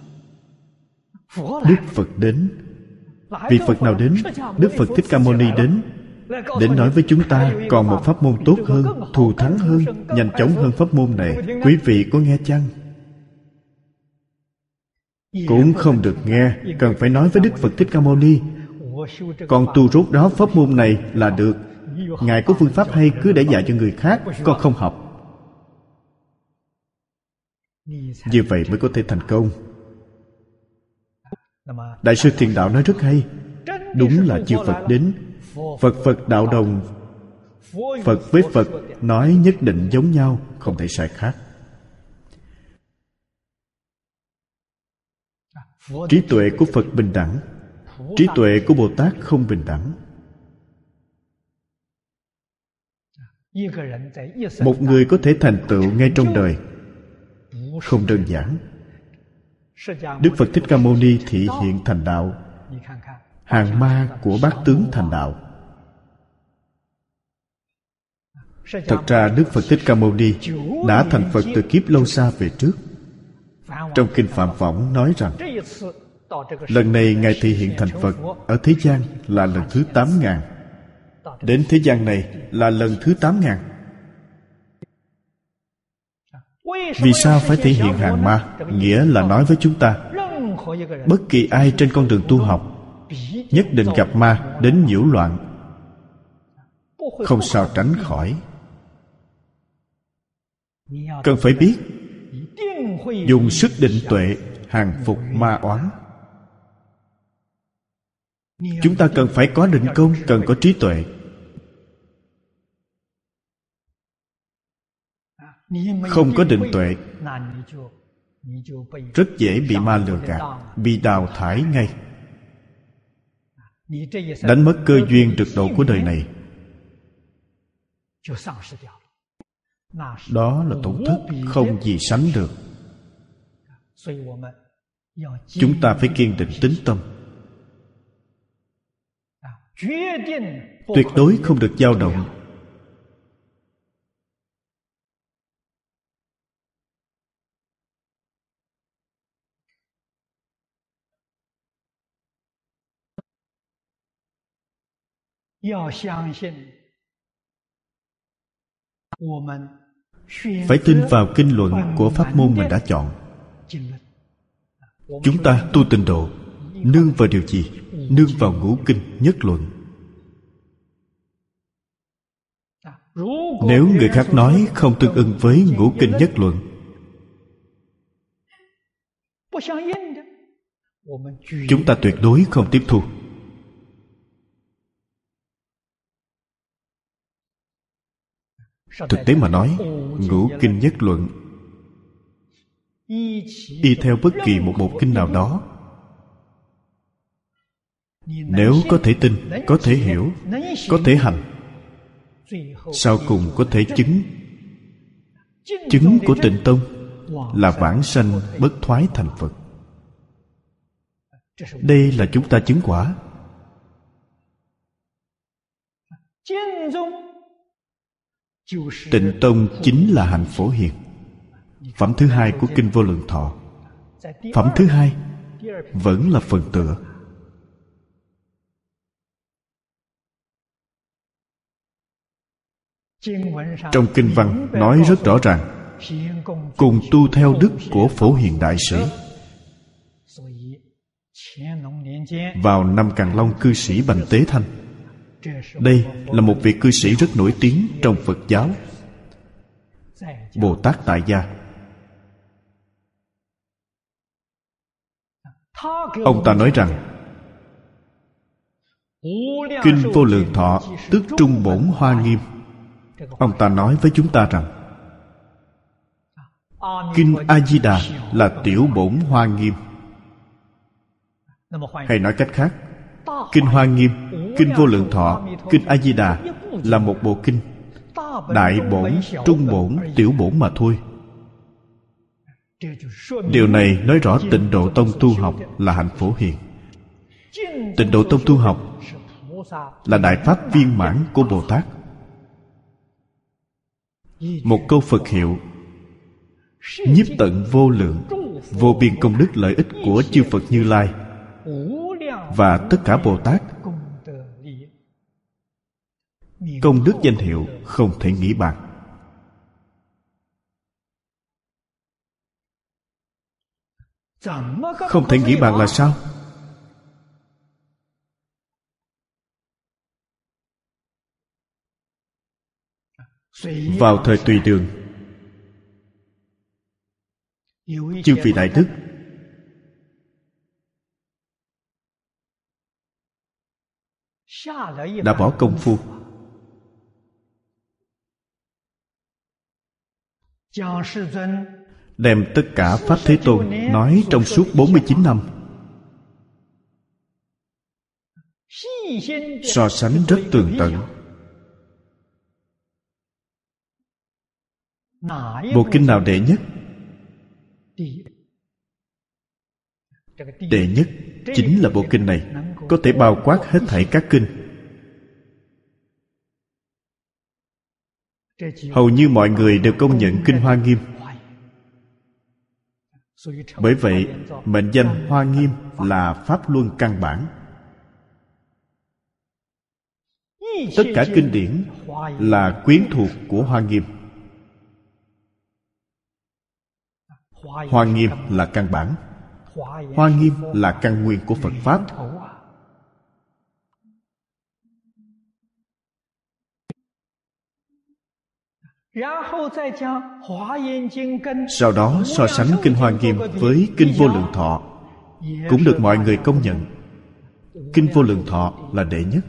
Đức Phật đến. Vị Phật nào đến? Đức Phật Thích Ca Mâu Ni đến, đến nói với chúng ta còn một pháp môn tốt hơn, thù thắng hơn, nhanh chóng hơn pháp môn này. Quý vị có nghe chăng? Cũng không được nghe. Cần phải nói với Đức Phật Thích Ca Mâu Ni, con tu rốt đó pháp môn này là được. Ngài có phương pháp hay, cứ để dạy cho người khác, con không học. Như vậy mới có thể thành công. Đại sư Thiện Đạo nói rất hay. Đúng là chư Phật đến. Phật đạo đồng. Phật với Phật nói nhất định giống nhau, không thể sai khác. Trí tuệ của Phật bình đẳng, trí tuệ của Bồ Tát không bình đẳng. Một người có thể thành tựu ngay trong đời không đơn giản. Đức Phật Thích Ca Mâu Ni thị hiện thành đạo, hàng ma của bát tướng thành đạo. Thật ra Đức Phật Thích Ca Mâu Ni đã thành Phật từ kiếp lâu xa về trước. Trong kinh Phạm Võng nói rằng lần này Ngài thị hiện thành Phật ở thế gian là lần thứ 8.000. Đến thế gian này là lần thứ 8.000. Vì sao phải thể hiện hàng ma? Nghĩa là nói với chúng ta, bất kỳ ai trên con đường tu học nhất định gặp ma đến nhiễu loạn, không sao tránh khỏi. Cần phải biết dùng sức định tuệ hàng phục ma oán. Chúng ta cần phải có định công, cần có trí tuệ. Không có định tuệ, rất dễ bị ma lừa gạt, bị đào thải ngay, đánh mất cơ duyên trực độ của đời này. Đó là tổn thất không gì sánh được. Chúng ta phải kiên định tín tâm, tuyệt đối không được dao động. Phải tin vào kinh luận của pháp môn mình đã chọn. Chúng ta tu tịnh độ nương vào điều gì? Nương vào ngũ kinh nhất luận. Nếu người khác nói không tương ưng với ngũ kinh nhất luận, chúng ta tuyệt đối không tiếp thu. Thực tế mà nói, ngũ kinh nhất luận y theo bất kỳ một kinh nào đó, nếu có thể tin, có thể hiểu, có thể hành, sau cùng có thể chứng. Chứng của Tịnh Tông là vãng sanh bất thoái thành Phật. Đây là chúng ta chứng quả. Tịnh Tông chính là hạnh Phổ Hiền, phẩm thứ hai của kinh Vô Lượng Thọ. Phẩm thứ hai vẫn là phần tựa. Trong kinh văn nói rất rõ ràng, cùng tu theo đức của Phổ Hiền Đại Sĩ. Vào năm Càn Long cư sĩ Bành Tế Thanh, đây là một vị cư sĩ rất nổi tiếng trong Phật giáo, Bồ Tát tại gia. Ông ta nói rằng kinh Vô Lượng Thọ tức Trung Bổn Hoa Nghiêm. Ông ta nói với chúng ta rằng kinh A Di Đà là Tiểu Bổn Hoa Nghiêm. Hay nói cách khác, kinh Hoa Nghiêm, kinh Vô Lượng Thọ, kinh A Di Đà là một bộ kinh, đại bổn, trung bổn, tiểu bổn mà thôi. Điều này nói rõ Tịnh Độ Tông tu học là hạnh Phổ Hiền. Tịnh Độ Tông tu học là đại pháp viên mãn của Bồ Tát. Một câu Phật hiệu nhiếp tận vô lượng, vô biên công đức lợi ích của chư Phật Như Lai và tất cả Bồ Tát. Công đức danh hiệu không thể nghĩ bàn. Không thể nghĩ bàn là sao? Vào thời Tùy Đường, chư vị đại đức đã bỏ công phu đem tất cả Pháp Thế Tôn nói trong suốt 49 năm so sánh rất tường tận. Bộ kinh nào đệ nhất? Đệ nhất chính là bộ kinh này, có thể bao quát hết thảy các kinh. Hầu như mọi người đều công nhận kinh Hoa Nghiêm. Bởi vậy, mệnh danh Hoa Nghiêm là Pháp Luân căn bản. Tất cả kinh điển là quyến thuộc của Hoa Nghiêm. Hoa Nghiêm là căn bản, Hoa Nghiêm là căn nguyên của Phật Pháp. Sau đó so sánh kinh Hoa Nghiêm với kinh Vô Lượng Thọ, cũng được mọi người công nhận. Kinh Vô Lượng Thọ là đệ nhất.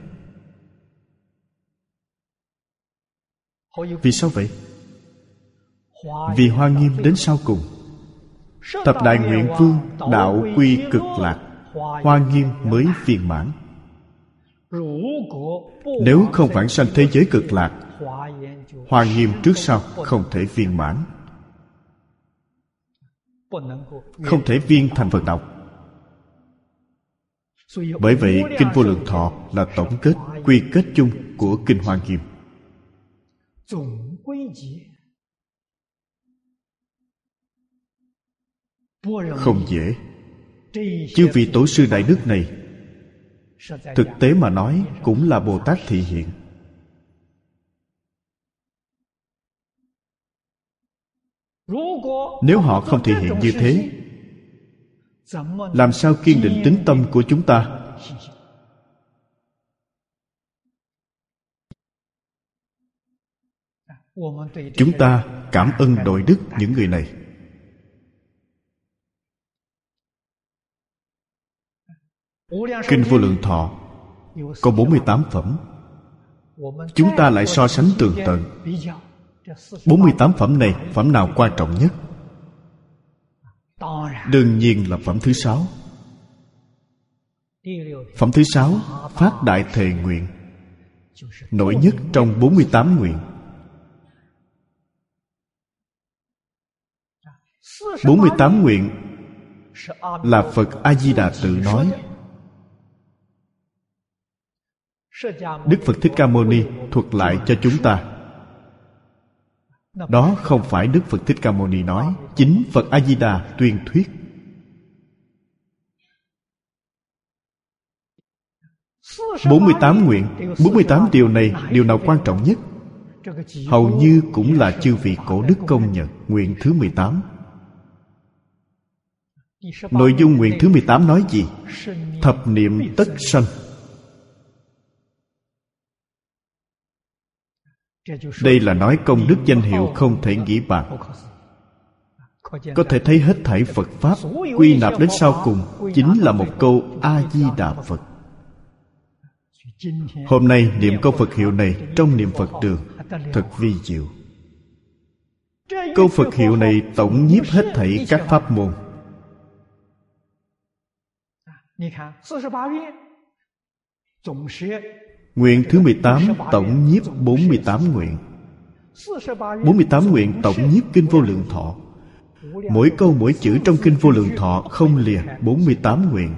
Vì sao vậy? Vì Hoa Nghiêm đến sau cùng. Thập Đại Nguyện Vương đạo quy cực lạc, Hoa Nghiêm mới viên mãn. Nếu không vãng sanh thế giới cực lạc, Hoa Nghiêm trước sau không thể viên mãn, không thể viên thành Phật đạo. Bởi vậy kinh Vô Lượng Thọ là tổng kết, quy kết chung của kinh Hoa Nghiêm. Không dễ. Chư vị tổ sư đại đức này thực tế mà nói cũng là Bồ Tát thị hiện. Nếu họ không thị hiện như thế, làm sao kiên định tín tâm của chúng ta? Chúng ta cảm ơn đội đức những người này. Kinh Vô Lượng Thọ có 48 phẩm. Chúng ta lại so sánh tường tận 48 phẩm này, phẩm nào quan trọng nhất? Đương nhiên là phẩm thứ 6. Phẩm thứ 6 phát đại thệ nguyện, nổi nhất trong 48 nguyện. 48 nguyện là Phật A-di-đà tự nói. Đức Phật Thích Ca Mâu Ni thuật lại cho chúng ta. Đó không phải Đức Phật Thích Ca Mâu Ni nói, chính Phật A-di-đà tuyên thuyết. Bốn mươi tám nguyện, 48 điều này, điều nào quan trọng nhất? Hầu như cũng là chư vị cổ đức công nhận. Nguyện thứ 18. Nội dung nguyện thứ 18 nói gì? Thập niệm tất sanh. Đây là nói công đức danh hiệu không thể nghĩ bàn. Có thể thấy hết thảy Phật Pháp quy nạp đến sau cùng chính là một câu A-di-đà Phật. Hôm nay niệm câu Phật hiệu này trong niệm Phật đường thật vi diệu. Câu Phật hiệu này tổng nhiếp hết thảy các pháp môn. Nguyện thứ 18 tổng nhiếp 48 nguyện. 48 nguyện tổng nhiếp kinh Vô Lượng Thọ. Mỗi câu mỗi chữ trong kinh Vô Lượng Thọ không lìa 48 nguyện.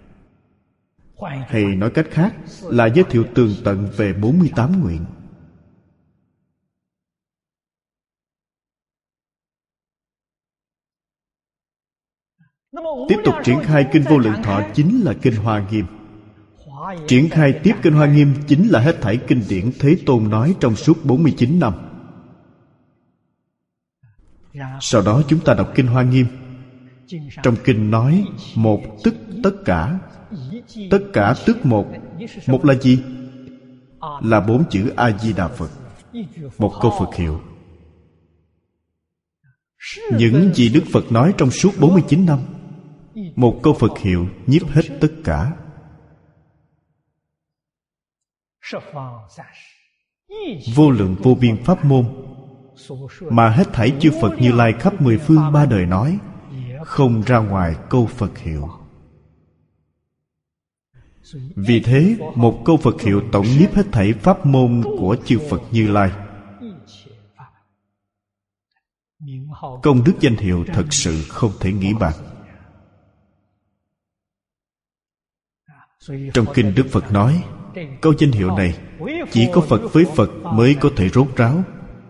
Hay nói cách khác là giới thiệu tường tận về 48 nguyện. Tiếp tục triển khai kinh Vô Lượng Thọ chính là kinh Hoa Nghiêm. Triển khai tiếp kinh Hoa Nghiêm chính là hết thảy kinh điển Thế Tôn nói trong suốt 49 năm. Sau đó chúng ta đọc kinh Hoa Nghiêm. Trong kinh nói một tức tất cả. Tất cả tức một. Một là gì? Là 4 chữ A-di-đà Phật. Một câu Phật hiệu. Những gì Đức Phật nói trong suốt 49 năm, một câu Phật hiệu nhiếp hết tất cả. vô lượng vô biên pháp môn mà hết thảy chư Phật Như Lai khắp mười phương ba đời nói, không ra ngoài câu Phật hiệu. Vì thế, một câu Phật hiệu tổng nhiếp hết thảy pháp môn của chư Phật Như Lai. Công đức danh hiệu thật sự không thể nghĩ bàn. Trong kinh Đức Phật nói, câu danh hiệu này chỉ có Phật với Phật mới có thể rốt ráo.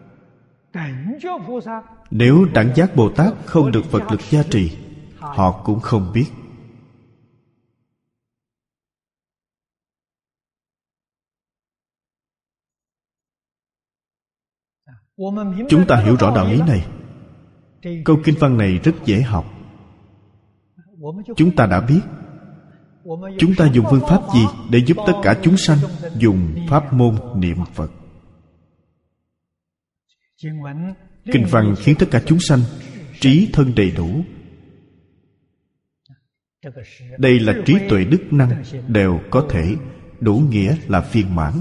Nếu đẳng giác Bồ Tát không được Phật lực gia trì, họ cũng không biết. Chúng ta hiểu rõ đạo lý này. Câu kinh văn này rất dễ học. Chúng ta đã biết chúng ta dùng phương pháp gì để giúp tất cả chúng sanh dùng pháp môn niệm Phật. Kinh văn khiến tất cả chúng sanh trí thân đầy đủ. Đây là trí tuệ đức năng đều có thể, đủ nghĩa là viên mãn.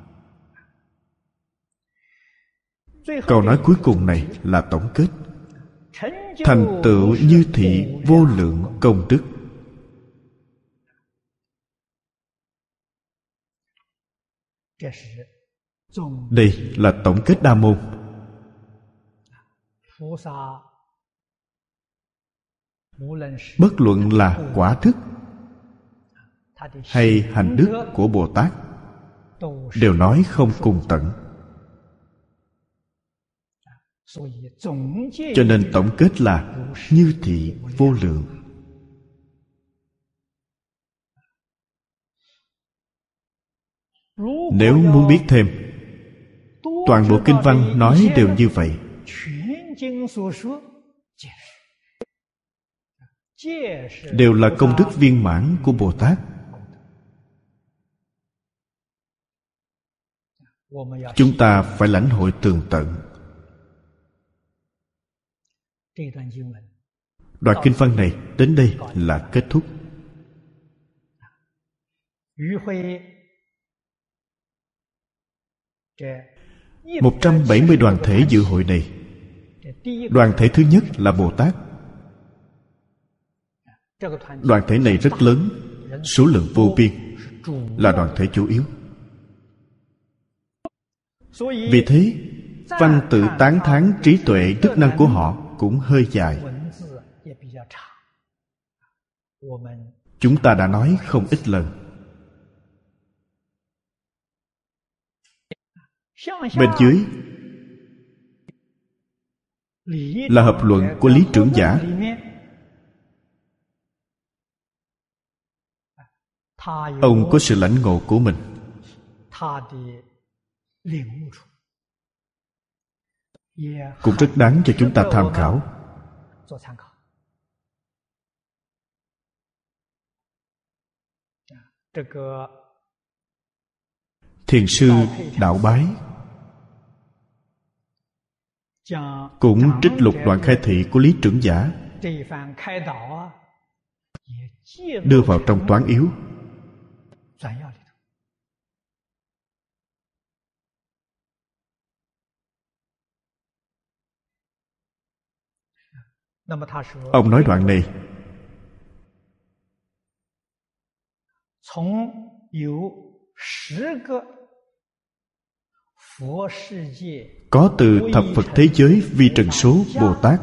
Câu nói cuối cùng này là tổng kết. Thành tựu như thị vô lượng công đức. Đây là tổng kết đa môn. Bất luận là quả đức hay hành đức của Bồ Tát đều nói không cùng tận. Cho nên tổng kết là như thị vô lượng. Nếu muốn biết thêm, toàn bộ kinh văn nói đều như vậy. Đều là công đức viên mãn của Bồ Tát. Chúng ta phải lãnh hội tường tận. Đoạn kinh văn này đến đây là kết thúc. 170 đoàn thể dự hội này. Đoàn thể thứ nhất là Bồ Tát. Đoàn thể này rất lớn, số lượng vô biên, là đoàn thể chủ yếu. Vì thế, văn tự tán thán trí tuệ đức năng của họ cũng hơi dài. Chúng ta đã nói không ít lần. Bên dưới là hợp luận của Lý Trưởng Giả. Ông có sự lãnh ngộ của mình. Cũng rất đáng cho chúng ta tham khảo. Thiền sư Đạo Bái cũng trích lục đoạn khai thị của Lý Trưởng Giả, đưa vào trong toán yếu. Ông nói đoạn này: có từ thập Phật thế giới vi trần số Bồ Tát,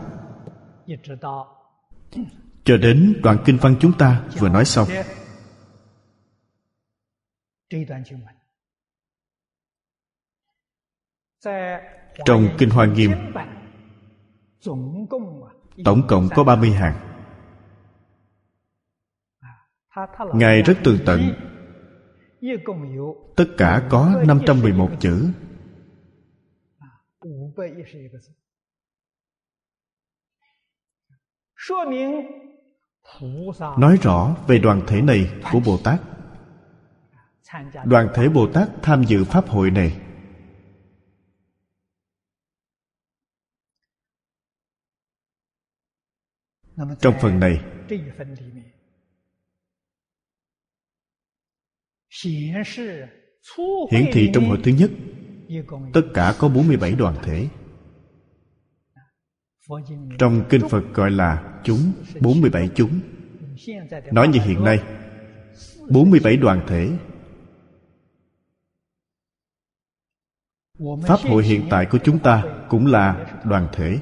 cho đến đoạn kinh văn chúng ta vừa nói xong. Trong Kinh Hoa Nghiêm tổng cộng có 30 hàng. Ngài rất tường tận. Tất cả có 511 chữ. Nói rõ về đoàn thể này của Bồ Tát. Đoàn thể Bồ Tát tham dự pháp hội này trong phần này Hiển thị trong hội thứ nhất, tất cả có 47 đoàn thể. Trong kinh Phật gọi là chúng, 47 chúng. Nói như hiện nay, 47 đoàn thể. Pháp hội hiện tại của chúng ta cũng là đoàn thể.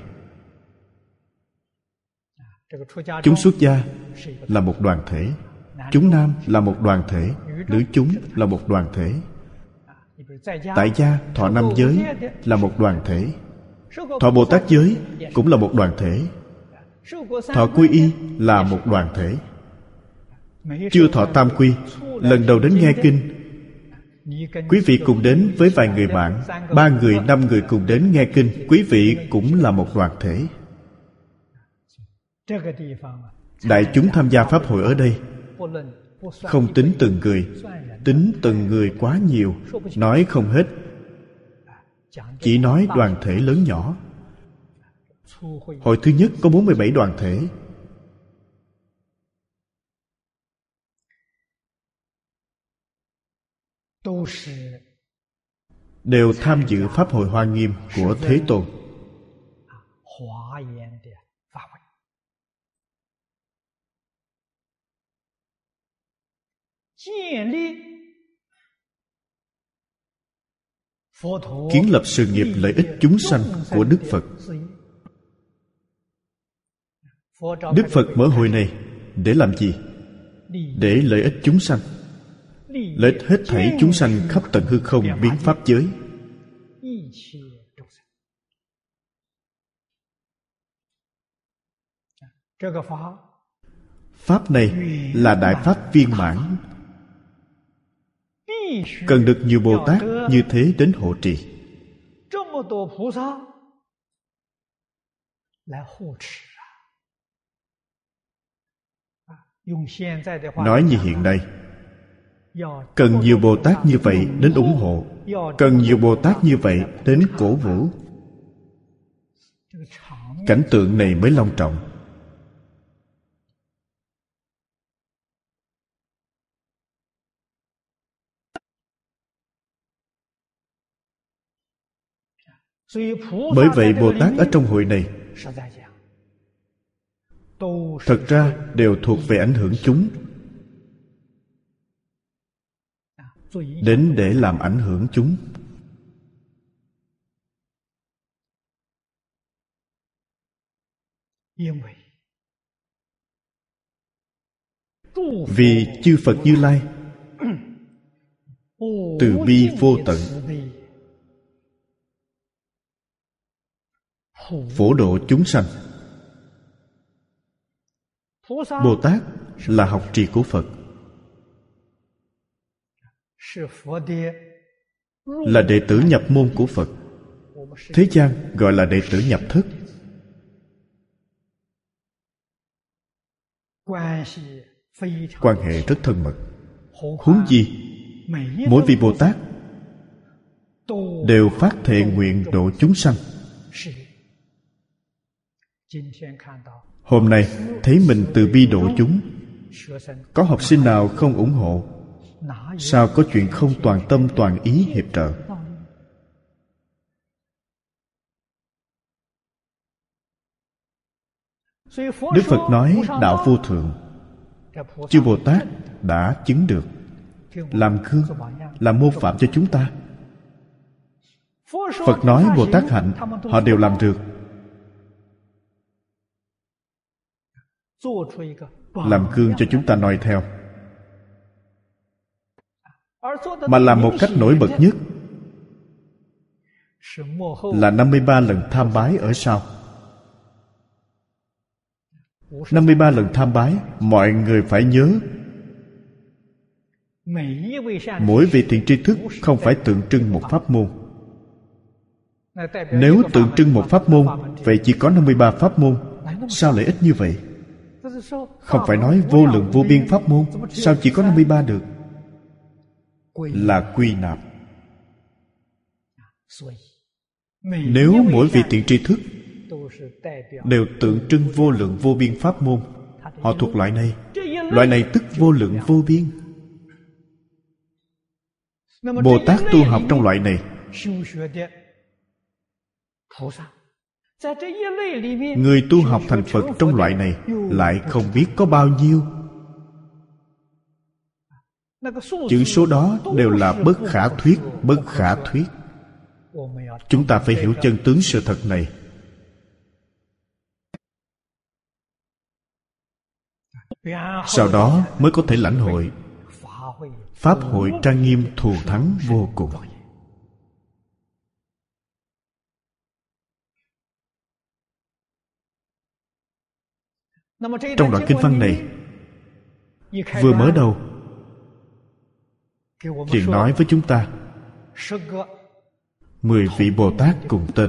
Chúng xuất gia là một đoàn thể, chúng nam là một đoàn thể, nữ chúng là một đoàn thể. Tại gia thọ 5 giới là một đoàn thể. Thọ Bồ Tát giới cũng là một đoàn thể. Thọ Quy Y là một đoàn thể. Chưa thọ Tam Quy, lần đầu đến nghe kinh, quý vị cùng đến với vài người bạn, 3 người, 5 người cùng đến nghe kinh, quý vị cũng là một đoàn thể. Đại chúng tham gia pháp hội ở đây không tính từng người, tính từng người quá nhiều, nói không hết. Chỉ nói đoàn thể lớn nhỏ. Hội thứ nhất có 47 đoàn thể. Đều tham dự pháp hội Hoa Nghiêm của Thế Tôn. Kiến lập sự nghiệp lợi ích chúng sanh của Đức Phật. Đức Phật mở hội này để làm gì? Để lợi ích chúng sanh, lợi ích hết thảy chúng sanh khắp tận hư không biến pháp giới. Pháp này là đại pháp viên mãn, cần được nhiều Bồ Tát như thế đến hộ trì. Nói như hiện nay, cần nhiều Bồ Tát như vậy đến ủng hộ, cần nhiều Bồ Tát như vậy đến cổ vũ. Cảnh tượng này mới long trọng. Bởi vậy Bồ Tát ở trong hội này thật ra đều thuộc về ảnh hưởng chúng, đến để làm ảnh hưởng chúng. Vì chư Phật Như Lai từ bi vô tận, phổ độ chúng sanh. Bồ Tát là học trì của Phật, là đệ tử nhập môn của Phật. Thế gian gọi là đệ tử nhập thất. Quan hệ rất thân mật. Huống gì mỗi vị Bồ Tát đều phát thệ nguyện độ chúng sanh. Hôm nay thấy mình từ bi độ chúng, có học sinh nào không ủng hộ? Sao có chuyện không toàn tâm toàn ý hiệp trợ? Đức Phật nói đạo vô thượng, chư Bồ Tát đã chứng được, làm gương, làm mô phạm cho chúng ta. Phật nói Bồ Tát hạnh, họ đều làm được. Làm gương cho chúng ta noi theo. Mà làm một cách nổi bật nhất là 53 lần tham bái ở sau. 53 lần tham bái, mọi người phải nhớ. Mỗi vị thiện tri thức không phải tượng trưng một pháp môn. Nếu tượng trưng một pháp môn, vậy chỉ có 53 pháp môn. Sao lại ít như vậy? Không phải nói vô lượng vô biên pháp môn, sao chỉ có 53 được? Là quy nạp. Nếu mỗi vị thiện tri thức đều tượng trưng vô lượng vô biên pháp môn, họ thuộc loại này. Loại này tức vô lượng vô biên. Bồ Tát tu học trong loại này, người tu học thành Phật trong loại này lại không biết có bao nhiêu. Chữ số đó đều là bất khả thuyết, bất khả thuyết. Chúng ta phải hiểu chân tướng sự thật này. Sau đó mới có thể lãnh hội Pháp hội trang nghiêm thù thắng vô cùng. Trong đoạn kinh văn này, vừa mở đầu thì nói với chúng ta 10 vị Bồ Tát cùng tên.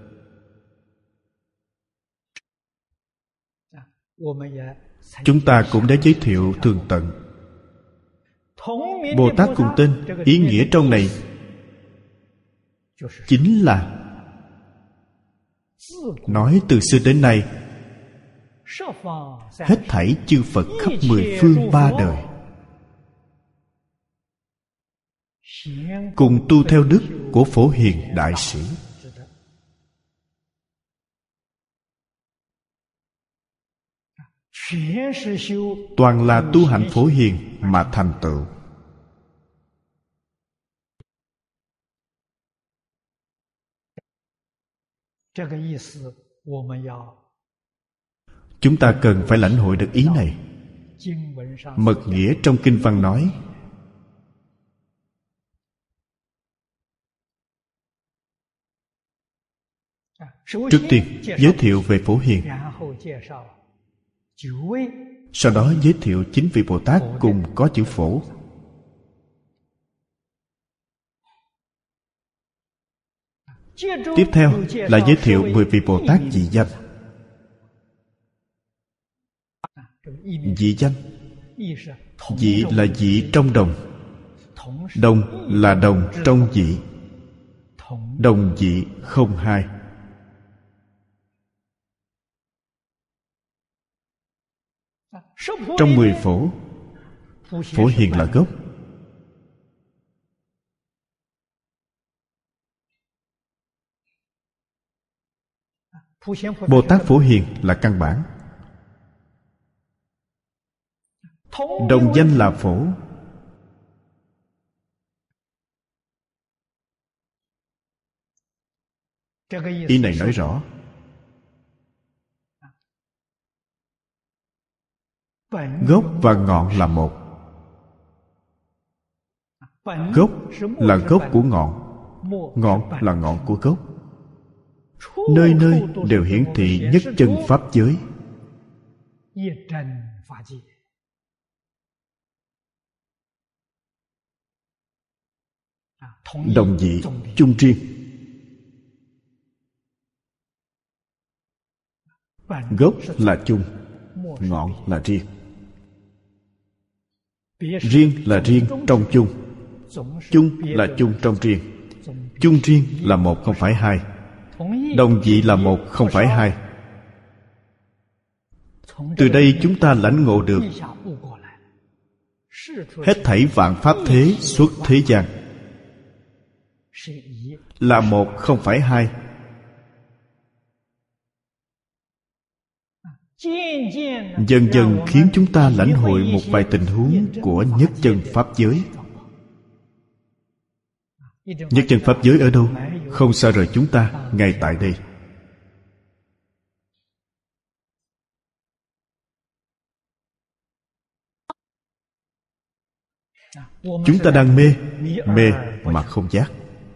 Chúng ta cũng đã giới thiệu tường tận. Bồ Tát cùng tên, ý nghĩa trong này chính là nói từ xưa đến nay, hết thảy chư Phật khắp 10 phương 3 đời cùng tu theo đức của Phổ Hiền Đại Sĩ. Toàn là tu hạnh Phổ Hiền mà thành tựu. Chúng ta cần phải lãnh hội được ý này. Mật nghĩa trong kinh văn nói, trước tiên giới thiệu về Phổ Hiền, sau đó giới thiệu 9 vị Bồ Tát cùng có chữ Phổ. Tiếp theo là giới thiệu 10 vị Bồ Tát dị danh. Dị danh, dị là dị trong đồng, đồng là đồng trong dị, đồng dị không hai. Trong 10 phổ, Phổ Hiền là gốc. Bồ Tát Phổ Hiền là căn bản. Đồng danh là phổ. Ý này nói rõ gốc và ngọn là một. Gốc là gốc của ngọn, ngọn là ngọn của gốc. Nơi nơi đều hiển thị nhất chân pháp giới. Đồng dị, chung riêng. Gốc là chung, ngọn là riêng. Riêng là riêng trong chung, chung là chung trong riêng. Chung riêng là một không phải hai, đồng dị là một không phải hai. Từ đây chúng ta lãnh ngộ được hết thảy vạn pháp thế xuất thế gian là một không phải hai. Dần dần khiến chúng ta lãnh hội một vài tình huống của nhất chân pháp giới. Nhất chân pháp giới ở đâu? Không xa rời chúng ta, ngay tại đây. Chúng ta đang mê, mê mà không giác.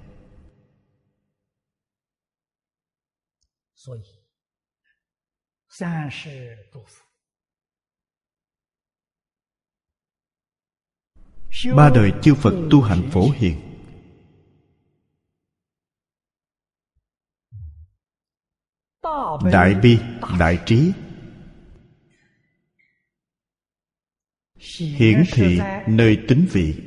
Ba đời chư Phật tu hạnh Phổ Hiền, đại bi, đại trí, hiển thị nơi tính vị,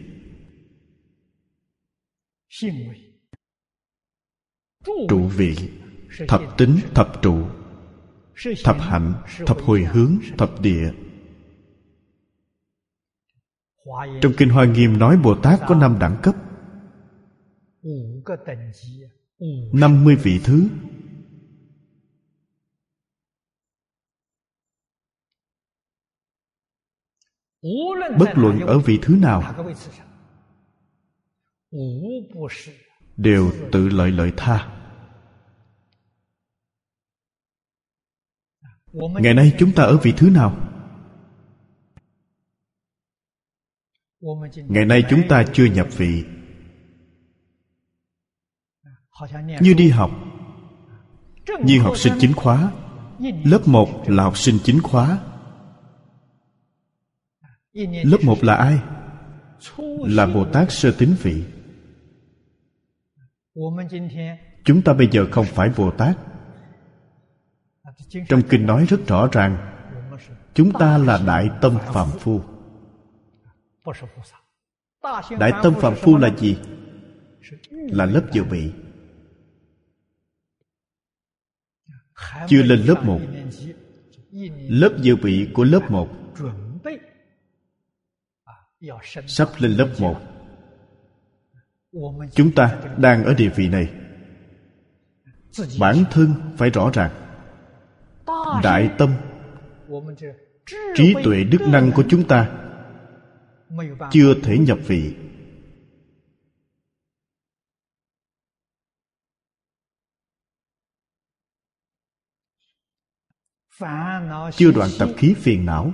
trụ vị, thập tính, thập trụ, thập hạnh, thập hồi hướng, thập địa. Trong Kinh Hoa Nghiêm nói Bồ Tát có 5 đẳng cấp. 50 vị thứ. Bất luận ở vị thứ nào đều tự lợi lợi tha. Ngày nay chúng ta ở vị thứ nào? Ngày nay chúng ta chưa nhập vị. Như đi học, như học sinh chính khóa. Lớp 1 là học sinh chính khóa. Lớp 1 là ai? Là Bồ Tát sơ tín vị. Chúng ta bây giờ không phải Bồ Tát. Trong kinh nói rất rõ ràng, chúng ta là Đại Tâm Phàm Phu. Đại Tâm Phàm Phu là gì? Là lớp dự bị. Chưa lên lớp 1. Lớp dự bị của lớp 1 sắp lên lớp 1. Chúng ta đang ở địa vị này. Bản thân phải rõ ràng. Đại tâm, trí tuệ đức năng của chúng ta chưa thể nhập vị. Chưa đoạn tập khí phiền não.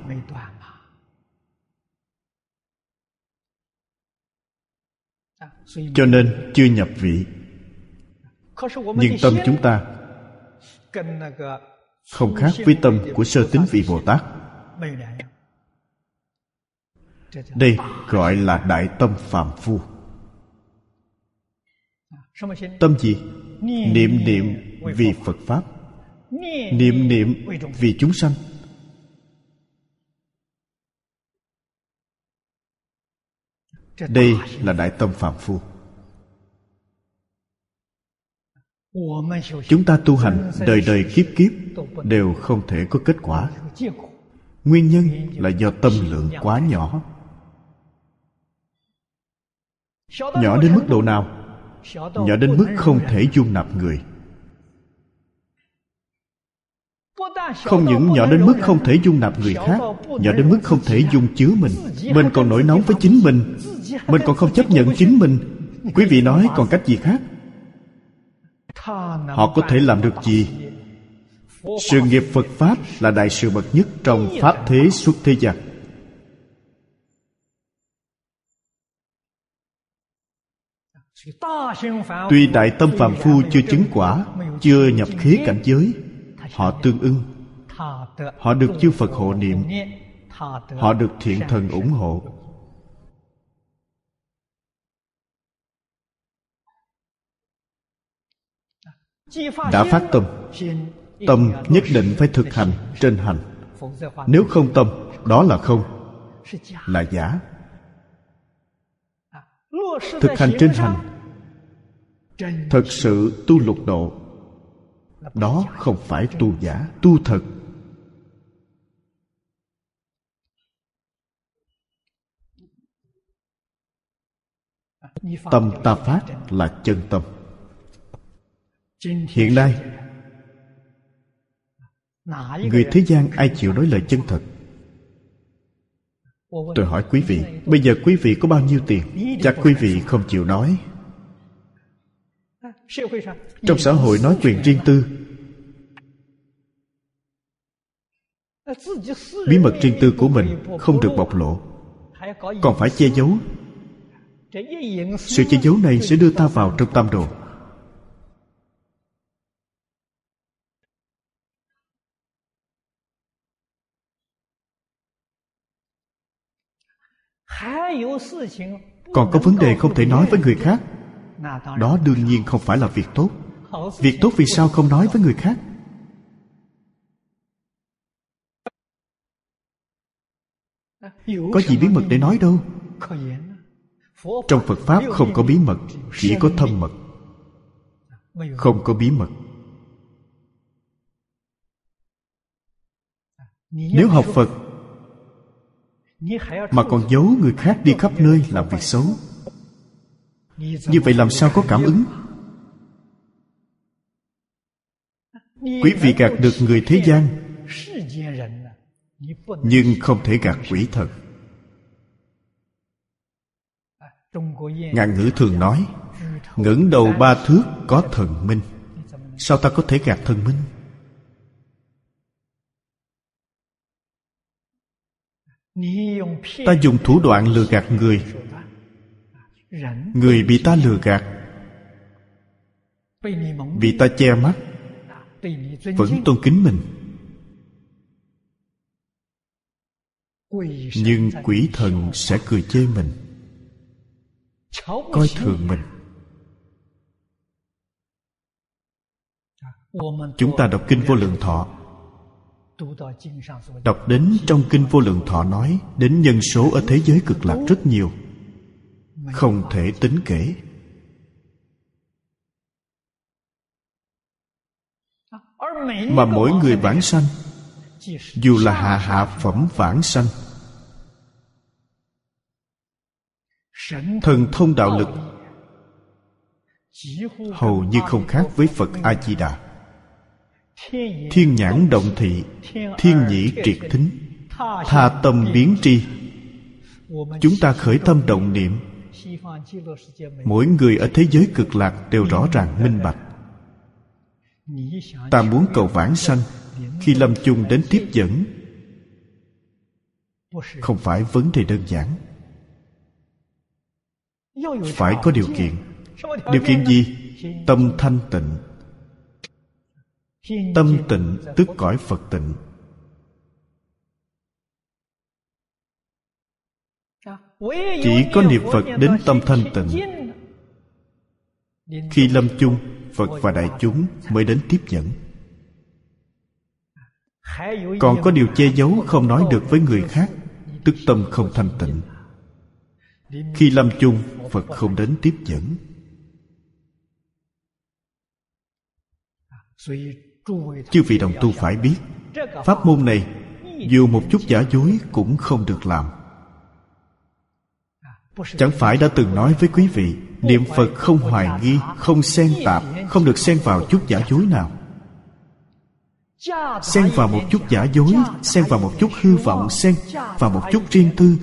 Cho nên chưa nhập vị. Nhưng tâm chúng ta không khác với tâm của sơ tín vị Bồ Tát. Đây gọi là Đại Tâm Phàm Phu. Tâm gì? Niệm niệm vì Phật Pháp, niệm niệm vì chúng sanh. Đây là Đại Tâm Phàm Phu. Chúng ta tu hành đời đời kiếp kiếp đều không thể có kết quả. Nguyên nhân là do tâm lượng quá nhỏ. Nhỏ đến mức độ nào? Nhỏ đến mức không thể dung nạp người. Không những nhỏ đến mức không thể dung nạp người khác, nhỏ đến mức không thể dung chứa mình. Mình còn nổi nóng với chính mình. Mình còn không chấp nhận chính mình. Quý vị nói còn cách gì khác? Họ có thể làm được gì? Sự nghiệp Phật Pháp là đại sự bậc nhất trong Pháp thế xuất thế gian. Tuy Đại Tâm Phàm Phu chưa chứng quả, chưa nhập khế cảnh giới, họ tương ưng. Họ được chư Phật hộ niệm. Họ được thiện thần ủng hộ. Đã phát tâm, tâm nhất định phải thực hành trên hành. Nếu không tâm, đó là không, là giả. Thực hành trên hành, thật sự tu lục độ, đó không phải tu giả, tu thật. Tâm ta phát là chân tâm. Hiện nay người thế gian ai chịu nói lời chân thật? Tôi hỏi quý vị, bây giờ quý vị có bao nhiêu tiền? Chắc quý vị không chịu nói. Trong xã hội nói quyền riêng tư, bí mật riêng tư của mình không được bộc lộ, còn phải che giấu. Sự che giấu này sẽ đưa ta vào trong tam đồ. Còn có vấn đề không thể nói với người khác, đó đương nhiên không phải là việc tốt. Việc tốt vì sao không nói với người khác? Có gì bí mật để nói đâu. Trong Phật Pháp không có bí mật, chỉ có thâm mật. Không có bí mật. Nếu học Phật mà còn giấu người khác đi khắp nơi làm việc xấu, Như vậy làm sao có cảm ứng? Quý vị gạt được người thế gian, nhưng không thể gạt quỷ thần. Ngạn ngữ thường nói, ngẩng đầu 3 thước có thần minh. Sao ta có thể gạt thần minh? Ta dùng thủ đoạn lừa gạt người, người bị ta lừa gạt, bị ta che mắt, vẫn tôn kính mình. Nhưng quỷ thần sẽ cười chê mình, coi thường mình. Chúng ta đọc Kinh Vô Lượng Thọ, đọc đến trong Kinh Vô Lượng Thọ nói đến nhân số ở thế giới Cực Lạc rất nhiều, không thể tính kể. Mà mỗi người vãng sanh, dù là hạ phẩm vãng sanh, thần thông đạo lực hầu như không khác với Phật A-di-đà. Thiên nhãn động thị, thiên nhĩ triệt thính, tha tâm biến tri. Chúng ta khởi tâm động niệm, mỗi người ở thế giới Cực Lạc đều rõ ràng minh bạch. Ta muốn cầu vãng sanh, khi lâm chung đến tiếp dẫn, không phải vấn đề đơn giản. Phải có điều kiện. Điều kiện gì? Tâm thanh tịnh. Tâm tịnh tức cõi Phật tịnh. Chỉ có niệm Phật đến tâm thanh tịnh, khi lâm chung, Phật và đại chúng mới đến tiếp dẫn. Còn có điều che giấu không nói được với người khác, tức tâm không thanh tịnh. Khi lâm chung, Phật không đến tiếp dẫn. Chư vị đồng tu phải biết, pháp môn này dù một chút giả dối cũng không được làm. Chẳng phải đã từng nói với quý vị, niệm Phật không hoài nghi, không xen tạp, không được xen vào chút giả dối nào. Xen vào một chút giả dối, xen vào một chút hư vọng, xen vào một chút riêng tư,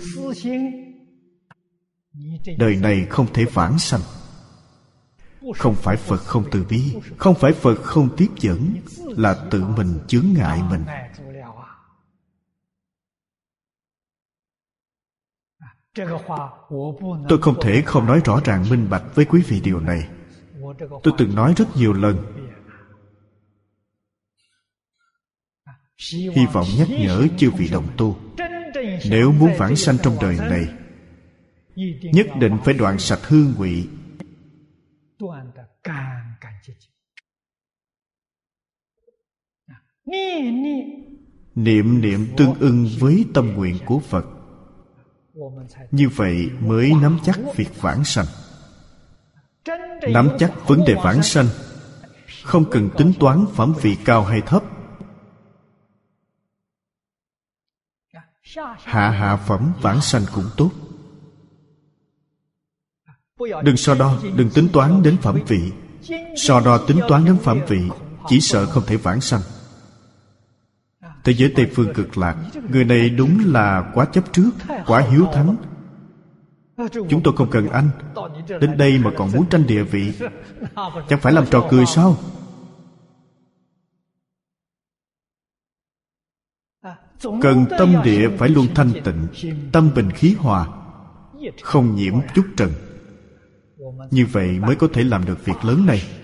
đời này không thể vãng sanh. Không phải Phật không từ bi, không phải Phật không tiếp dẫn, là tự mình chướng ngại mình. Tôi không thể không nói rõ ràng minh bạch với quý vị điều này. Tôi từng nói rất nhiều lần. Hy vọng nhắc nhở chư vị đồng tu, nếu muốn vãng sanh trong đời này, nhất định phải đoạn sạch hương ngụy. Niệm niệm tương ưng với tâm nguyện của Phật, như vậy mới nắm chắc việc vãng sanh. Nắm chắc vấn đề vãng sanh, không cần tính toán phẩm vị cao hay thấp. Hạ phẩm vãng sanh cũng tốt. Đừng so đo, đừng tính toán đến phẩm vị. So đo tính toán đến phẩm vị, chỉ sợ không thể vãng sanh. Thế giới Tây Phương Cực Lạc, người này đúng là quá chấp trước, quá hiếu thắng. Chúng tôi không cần anh, đến đây mà còn muốn tranh địa vị, chẳng phải làm trò cười sao? Cần tâm địa phải luôn thanh tịnh, tâm bình khí hòa, không nhiễm chút trần. Như vậy mới có thể làm được việc lớn này.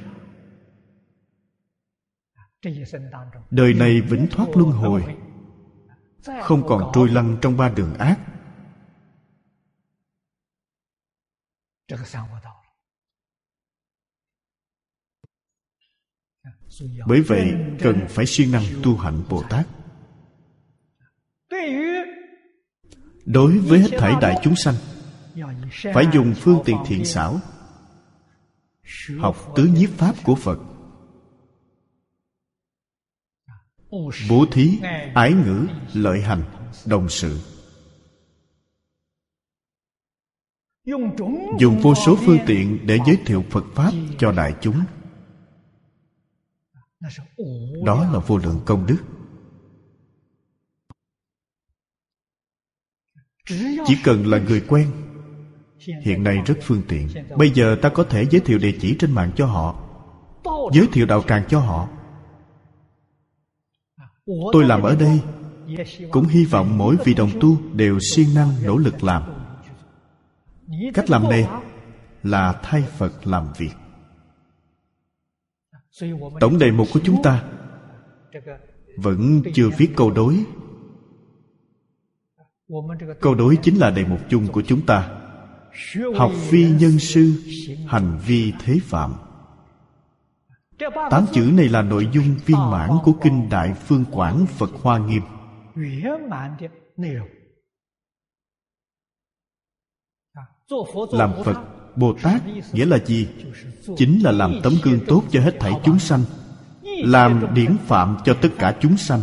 Đời này vĩnh thoát luân hồi, không còn trôi lăn trong ba đường ác. Bởi vậy cần phải siêng năng tu hạnh Bồ Tát. Đối với hết thảy đại chúng sanh, phải dùng phương tiện thiện xảo, học tứ nhiếp pháp của Phật. Bố thí, ái ngữ, lợi hành, đồng sự. dùng vô số phương tiện để giới thiệu Phật Pháp cho đại chúng. Đó là vô lượng công đức. Chỉ cần là người quen. Hiện nay rất phương tiện. Bây giờ ta có thể giới thiệu địa chỉ trên mạng cho họ, giới thiệu đạo tràng cho họ. Tôi làm ở đây cũng hy vọng mỗi vị đồng tu đều siêng năng nỗ lực làm. Cách làm này là thay Phật làm việc. Tổng đề mục của chúng ta vẫn chưa viết câu đối. Câu đối chính là đề mục chung của chúng ta. Học vi nhân sư, hành vi thế phạm. 8 chữ này là nội dung viên mãn của Kinh Đại Phương Quảng Phật Hoa Nghiêm. Làm Phật, Bồ Tát nghĩa là gì? Chính là làm tấm gương tốt cho hết thảy chúng sanh, làm điển phạm cho tất cả chúng sanh.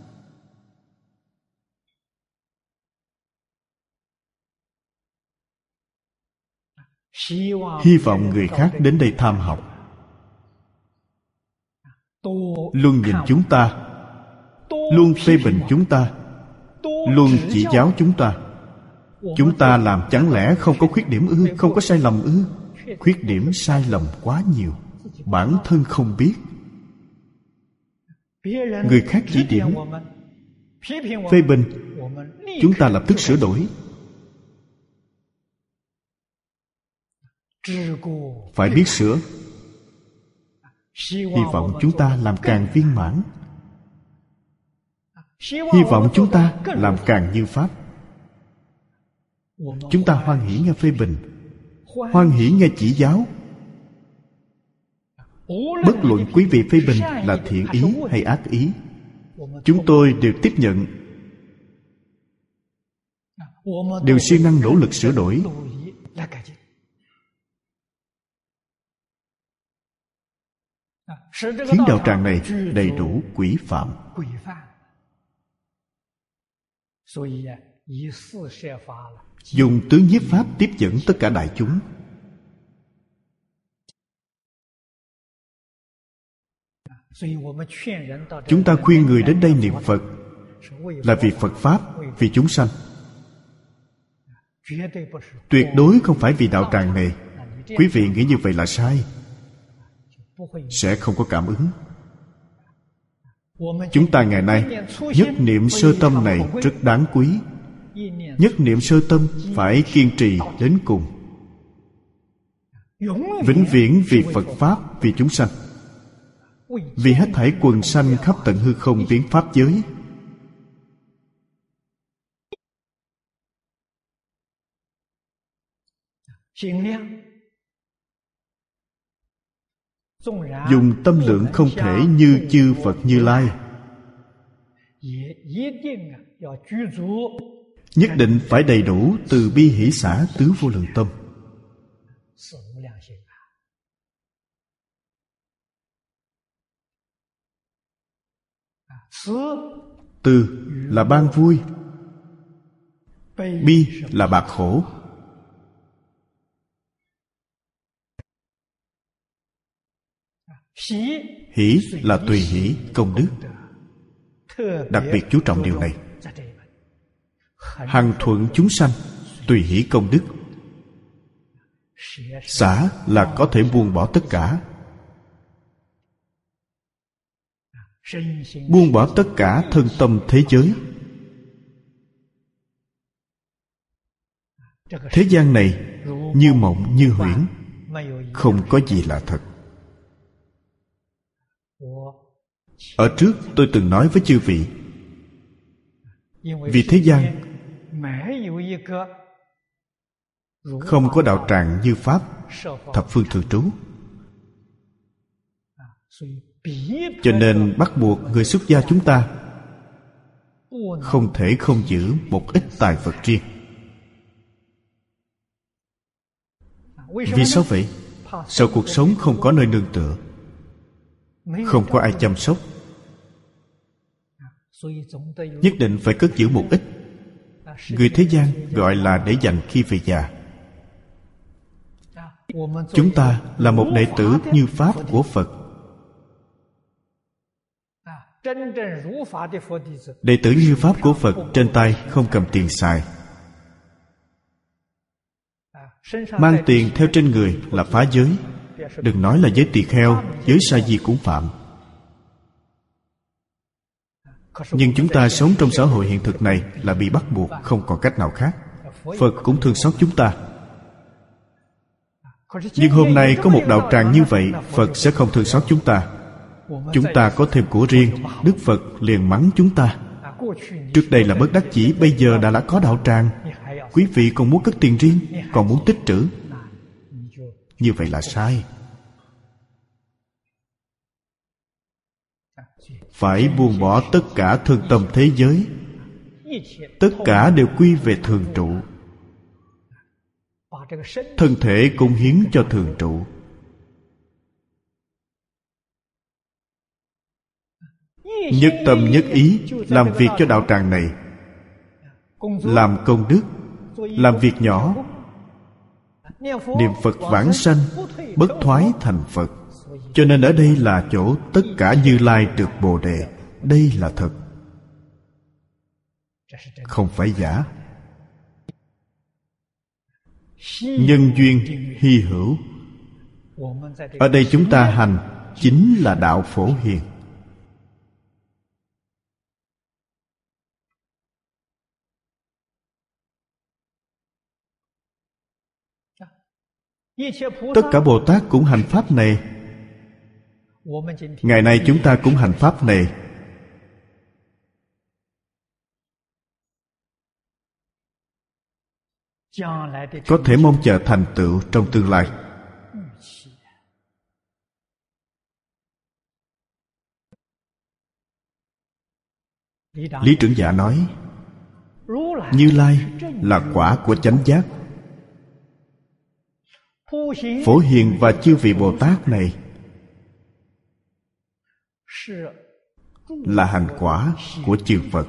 Hy vọng người khác đến đây tham học, luôn nhìn chúng ta, luôn phê bình chúng ta, luôn chỉ giáo chúng ta. Chúng ta làm chẳng lẽ không có khuyết điểm ư? Không có sai lầm ư? Khuyết điểm sai lầm quá nhiều, bản thân không biết. Người khác chỉ điểm, phê bình, chúng ta lập tức sửa đổi. Phải biết sửa. Hy vọng chúng ta làm càng viên mãn. Hy vọng chúng ta làm càng như Pháp. Chúng ta hoan hỷ nghe phê bình, hoan hỷ nghe chỉ giáo. Bất luận quý vị phê bình là thiện ý hay ác ý, chúng tôi đều tiếp nhận, đều siêng năng nỗ lực sửa đổi. Khiến đạo tràng này đầy đủ quy phạm. Dùng tứ nhiếp pháp tiếp dẫn tất cả đại chúng. Chúng ta khuyên người đến đây niệm Phật là vì Phật Pháp, vì chúng sanh. Tuyệt đối không phải vì đạo tràng này. Quý vị nghĩ như vậy là sai, sẽ không có cảm ứng. Chúng ta ngày nay nhất niệm sơ tâm này rất đáng quý. Nhất niệm sơ tâm phải kiên trì đến cùng, vĩnh viễn vì Phật Pháp, vì chúng sanh, vì hết thảy quần sanh khắp tận hư không biến pháp giới. Dùng tâm lượng không thể như chư Phật Như Lai, nhất định phải đầy đủ từ bi hỷ xả tứ vô lượng tâm. Từ là ban vui, bi là bạc khổ. Hỷ là tùy hỷ công đức. Đặc biệt chú trọng điều này. Hằng thuận chúng sanh, tùy hỷ công đức. Xả là có thể buông bỏ tất cả. Buông bỏ tất cả thân tâm thế giới. Thế gian này như mộng như huyễn, không có gì là thật. Ở trước tôi từng nói với chư vị, vì thế gian không có đạo tràng như Pháp thập phương thường trú, cho nên bắt buộc người xuất gia chúng ta không thể không giữ một ít tài vật riêng. Vì sao vậy? Sợ cuộc sống không có nơi nương tựa, không có ai chăm sóc, nhất định phải cất giữ một ít. Người thế gian gọi là để dành khi về già. Chúng ta là một đệ tử như Pháp của Phật. Đệ tử như Pháp của Phật trên tay không cầm tiền xài. Mang tiền theo trên người là phá giới. Đừng nói là giới tỳ kheo, giới sa di cũng phạm. Nhưng chúng ta sống trong xã hội hiện thực này là bị bắt buộc, không còn cách nào khác. Phật cũng thương xót chúng ta. Nhưng hôm nay có một đạo tràng như vậy, Phật sẽ không thương xót chúng ta. Chúng ta có thêm của riêng, Đức Phật liền mắng chúng ta. Trước đây là bất đắc dĩ, bây giờ đã có đạo tràng, quý vị còn muốn cất tiền riêng, còn muốn tích trữ. Như vậy là sai. Phải buông bỏ tất cả thân tâm thế giới. Tất cả đều quy về thường trụ. Thân thể cúng hiến cho thường trụ. Nhất tâm nhất ý làm việc cho đạo tràng này. Làm công đức, làm việc nhỏ, niệm Phật vãng sanh, bất thoái thành Phật. Cho nên ở đây là chỗ tất cả Như Lai được Bồ Đề. Đây là thật, không phải giả. Nhân duyên hy hữu. Ở đây chúng ta hành chính là đạo Phổ Hiền. Tất cả Bồ Tát cũng hành pháp này. Ngày nay chúng ta cũng hành pháp này. Có thể mong chờ thành tựu trong tương lai. Lý Trưởng Giả nói, Như Lai là quả của chánh giác. Phổ Hiền và chư vị Bồ Tát này là hành quả của chư Phật.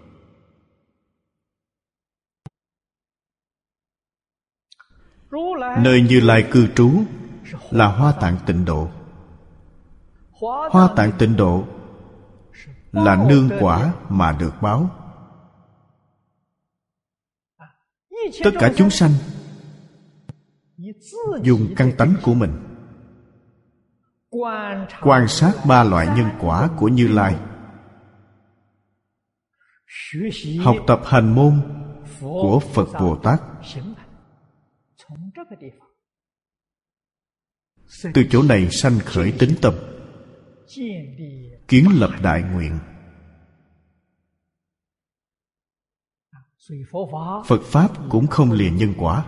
Nơi Như Lai cư trú là Hoa Tạng Tịnh Độ. Hoa Tạng Tịnh Độ là nương quả mà được báo. Tất cả chúng sanh dùng căn tánh của mình quan sát ba loại nhân quả của Như Lai, học tập hành môn của Phật Bồ Tát. Từ chỗ này sanh khởi tín tâm, kiến lập đại nguyện. Phật Pháp cũng không lìa nhân quả.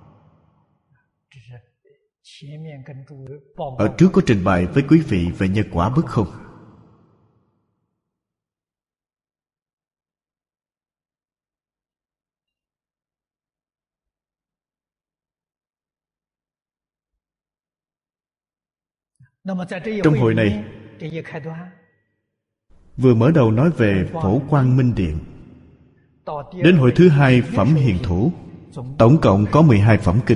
Ở trước có trình bày với quý vị về nhân quả bất không? Trong hội này, vừa mở đầu nói về Phổ Quang Minh Điện, đến hội thứ hai Phẩm Hiền Thủ, tổng cộng có 12 phẩm kinh.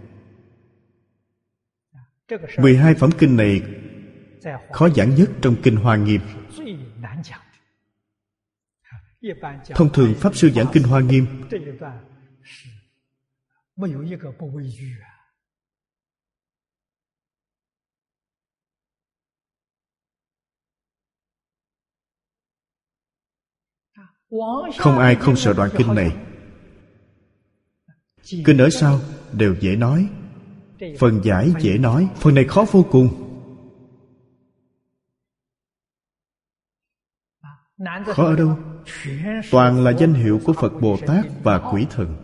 12 phẩm kinh này khó giảng nhất trong Kinh Hoa Nghiêm. Thông thường Pháp Sư giảng Kinh Hoa Nghiêm không ai không sợ đoạn kinh này. Kinh ở sau đều dễ nói, phần giải dễ nói, phần này khó vô cùng. Khó ở đâu? Toàn là danh hiệu của Phật Bồ Tát và quỷ thần.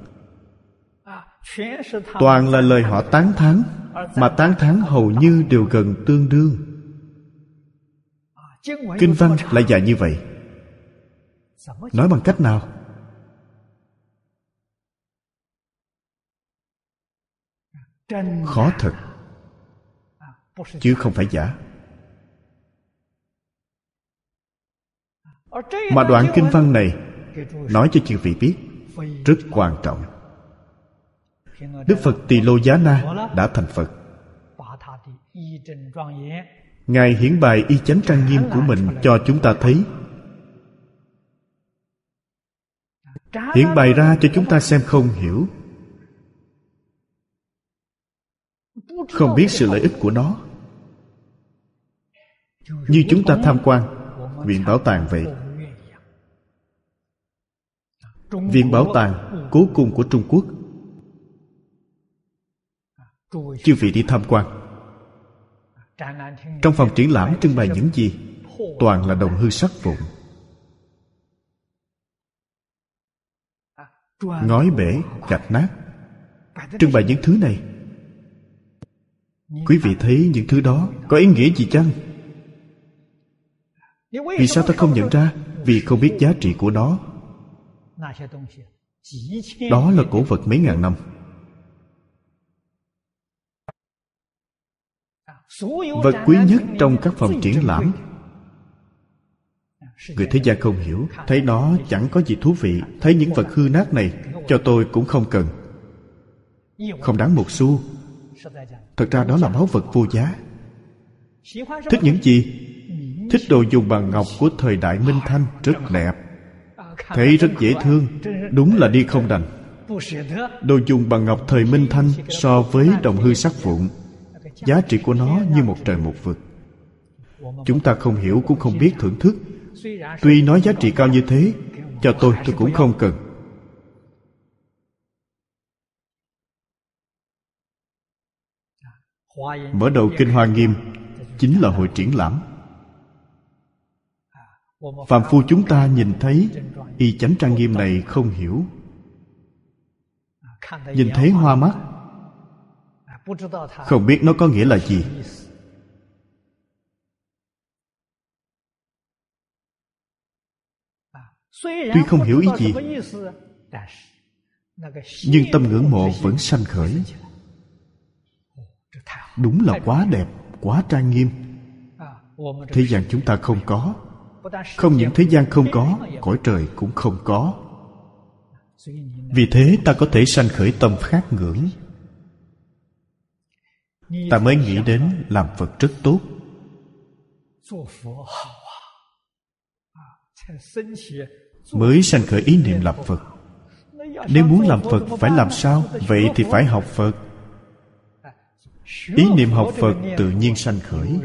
Toàn là lời họ tán thán, mà tán thán hầu như đều gần tương đương. Kinh văn lại dài như vậy, nói bằng cách nào? Khó thật, chứ không phải giả. Mà đoạn kinh văn này nói cho chư vị biết rất quan trọng. Đức Phật Tỳ Lô Giá Na đã thành Phật. Ngài hiển bày y chánh trang nghiêm của mình cho chúng ta thấy, hiển bày ra cho chúng ta xem không hiểu, không biết sự lợi ích của nó. Như chúng ta tham quan viện bảo tàng vậy. Viện bảo tàng Cố Cung của Trung Quốc, chư vị đi tham quan, trong phòng triển lãm trưng bày những gì? Toàn là đồng hư sắt vụn, ngói bể, gạch nát, trưng bày những thứ này. Quý vị thấy những thứ đó có ý nghĩa gì chăng? Vì sao ta không nhận ra? Vì không biết giá trị của nó. Đó là cổ vật mấy ngàn năm. Vật quý nhất trong các phòng triển lãm, người thế gian không hiểu, thấy nó chẳng có gì thú vị. Thấy những vật hư nát này, cho tôi cũng không cần, không đáng một xu. Thật ra đó là báu vật vô giá. Thích những gì? Thích đồ dùng bằng ngọc của thời đại Minh Thanh, rất đẹp, thấy rất dễ thương, đúng là đi không đành. Đồ dùng bằng ngọc thời Minh Thanh so với đồng hư sắt vụn, giá trị của nó như một trời một vực. Chúng ta không hiểu cũng không biết thưởng thức. Tuy nói giá trị cao như thế, cho tôi cũng không cần. Mở đầu Kinh Hoa Nghiêm chính là hội triển lãm. Phàm phu chúng ta nhìn thấy y chánh trang nghiêm này không hiểu, nhìn thấy hoa mắt, không biết nó có nghĩa là gì. Tuy không hiểu ý gì, nhưng tâm ngưỡng mộ vẫn sanh khởi. Đúng là quá đẹp, quá trang nghiêm. Thế gian chúng ta không có. Không những thế gian không có, cõi trời cũng không có. Vì thế ta có thể sanh khởi tâm khát ngưỡng. Ta mới nghĩ đến làm Phật rất tốt. Mới sanh khởi ý niệm làm Phật. Nếu muốn làm Phật phải làm sao? Vậy thì phải học Phật. Ý niệm học Phật tự nhiên sanh khởi.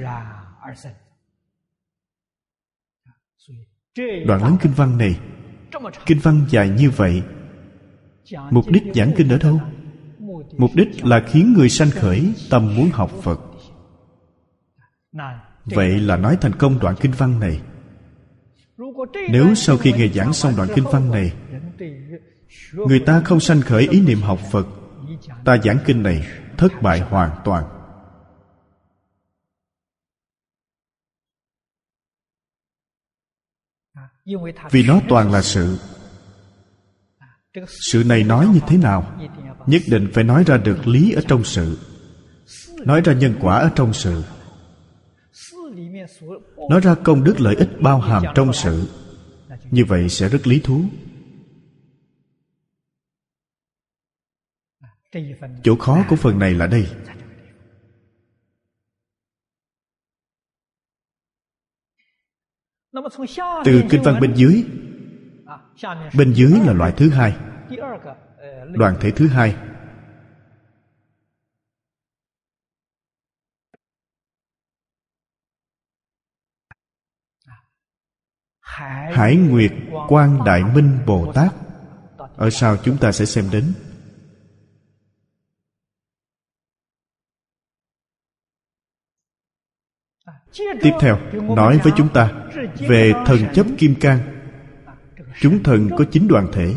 Đoạn lớn kinh văn này, kinh văn dài như vậy, mục đích giảng kinh ở đâu? Mục đích là khiến người sanh khởi tâm muốn học Phật. Vậy là nói thành công đoạn kinh văn này. Nếu sau khi nghe giảng xong đoạn kinh văn này, người ta không sanh khởi ý niệm học Phật, ta giảng kinh này thất bại hoàn toàn. Vì nó toàn là sự. Sự này nói như thế nào? Nhất định phải nói ra được lý ở trong sự, nói ra nhân quả ở trong sự, nói ra công đức lợi ích bao hàm trong sự. Như vậy sẽ rất lý thú. Chỗ khó của phần này là đây. Từ kinh văn bên dưới, bên dưới là loại thứ hai, đoàn thể thứ hai. Hải Nguyệt Quang Đại Minh Bồ Tát. Ở sau chúng ta sẽ xem đến. Tiếp theo nói với chúng ta về thần chấp kim cang. Chúng thần có 9 đoàn thể.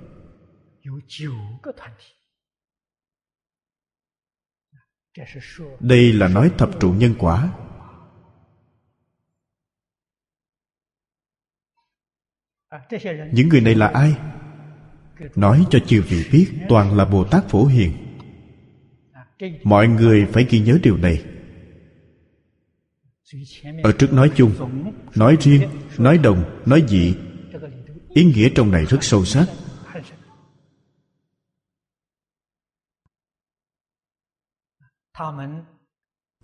Đây là nói thập trụ nhân quả. Những người này là ai? Nói cho chư vị biết, toàn là Bồ Tát Phổ Hiền. Mọi người phải ghi nhớ điều này. Ở trước nói chung, nói riêng, nói đồng, nói dị, ý nghĩa trong này rất sâu sắc.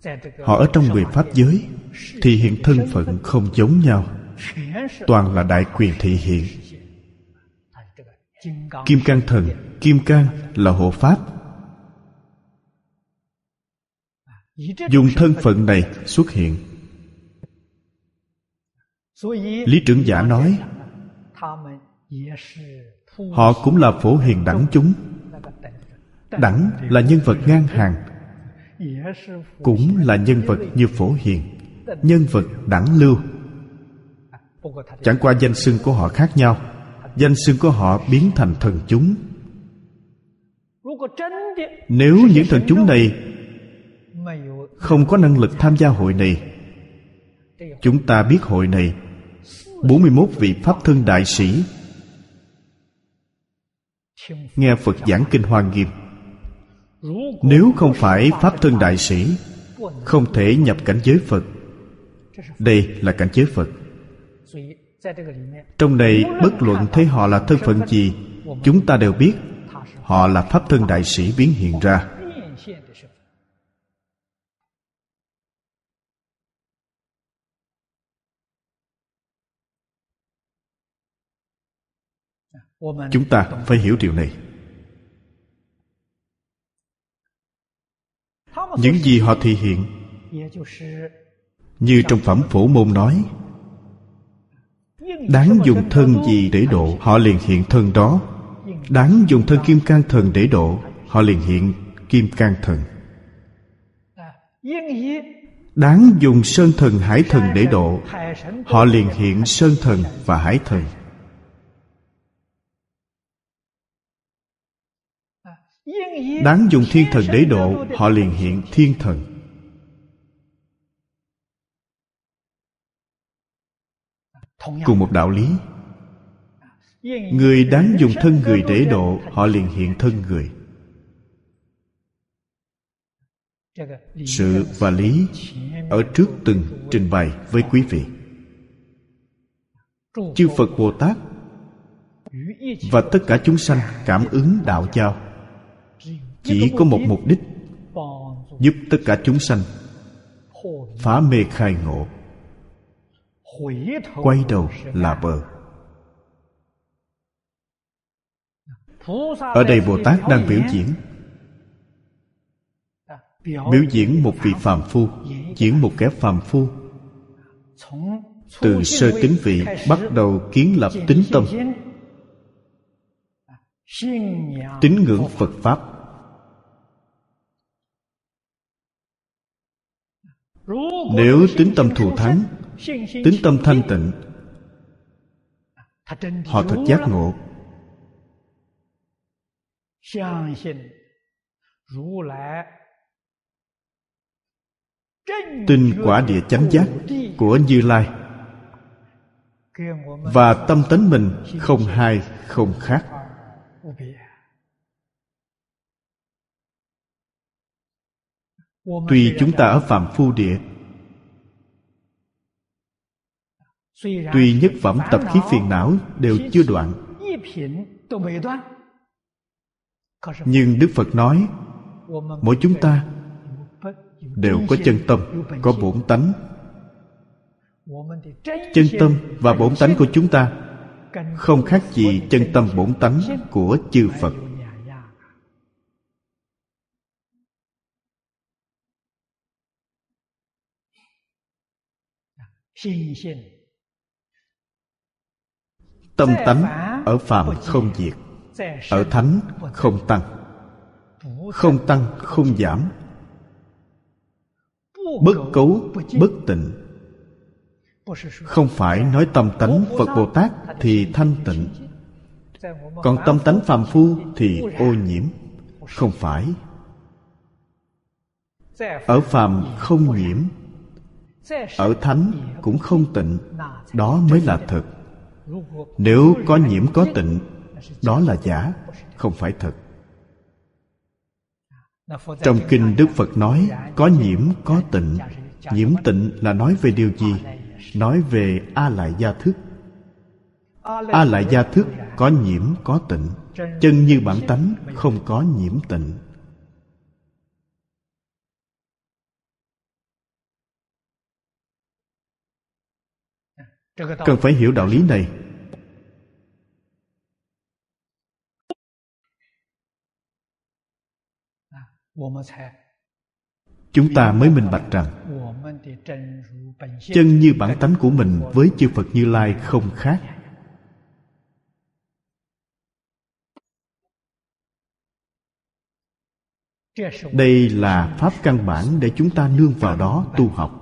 Họ ở trong 10 pháp giới thị hiện thân phận không giống nhau, toàn là đại quyền thị hiện. Kim cang thần, kim cang là hộ pháp, dùng thân phận này xuất hiện. Lý Trưởng Giả nói họ cũng là phổ hiền đẳng chúng. Đẳng là nhân vật ngang hàng, cũng là nhân vật như phổ hiền, nhân vật đẳng lưu. Chẳng qua danh xưng của họ khác nhau. Danh xưng của họ biến thành thần chúng. Nếu những thần chúng này không có năng lực tham gia hội này, chúng ta biết hội này 41 vị Pháp thân đại sĩ nghe Phật giảng Kinh Hoa Nghiêm. Nếu không phải Pháp thân đại sĩ, không thể nhập cảnh giới Phật. Đây là cảnh giới Phật. Trong này bất luận thấy họ là thân phận gì, chúng ta đều biết họ là Pháp thân đại sĩ biến hiện ra. Chúng ta phải hiểu điều này. Những gì họ thị hiện, như trong phẩm Phổ Môn nói, đáng dùng thân gì để độ, họ liền hiện thân đó. Đáng dùng thân Kim Cang Thần để độ, họ liền hiện Kim Cang Thần. Đáng dùng Sơn Thần Hải Thần để độ, họ liền hiện Sơn Thần và Hải Thần. Đáng dùng Thiên Thần để độ, họ liền hiện Thiên Thần. Cùng một đạo lý, người đáng dùng thân người để độ, họ liền hiện thân người. Sự và lý ở trước từng trình bày với quý vị. Chư Phật Bồ Tát và tất cả chúng sanh cảm ứng đạo giao, chỉ có một mục đích: giúp tất cả chúng sanh phá mê khai ngộ, quay đầu là bờ. Ở đây Bồ Tát đang biểu diễn. Biểu diễn một vị phàm phu, diễn một kẻ phàm phu. Từ sơ tính vị bắt đầu kiến lập tín tâm, tín ngưỡng Phật Pháp. Nếu tín tâm thù thắng, tín tâm thanh tịnh, họ thật giác ngộ. Tin quả địa chánh giác của Như Lai và tâm tánh mình không hai không khác. Tuy chúng ta ở phàm phu địa, tuy nhất phẩm tập khí phiền não đều chưa đoạn, nhưng Đức Phật nói mỗi chúng ta đều có chân tâm, có bổn tánh. Chân tâm và bổn tánh của chúng ta không khác gì chân tâm bổn tánh của chư Phật. Tâm tánh ở phàm không diệt, ở thánh không tăng. Không tăng không giảm, bất cấu bất tịnh. Không phải nói tâm tánh Phật Bồ Tát thì thanh tịnh, còn tâm tánh phàm phu thì ô nhiễm. Không phải. Ở phàm không nhiễm, ở thánh cũng không tịnh. Đó mới là thật. Nếu có nhiễm có tịnh, đó là giả, không phải thật. Trong kinh Đức Phật nói có nhiễm có tịnh. Nhiễm tịnh là nói về điều gì? Nói về A Lại Gia Thức. A Lại Gia Thức có nhiễm có tịnh. Chân như bản tánh không có nhiễm tịnh. Cần phải hiểu đạo lý này, chúng ta mới minh bạch rằng chân như bản tánh của mình với chư Phật Như Lai không khác. Đây là pháp căn bản để chúng ta nương vào đó tu học.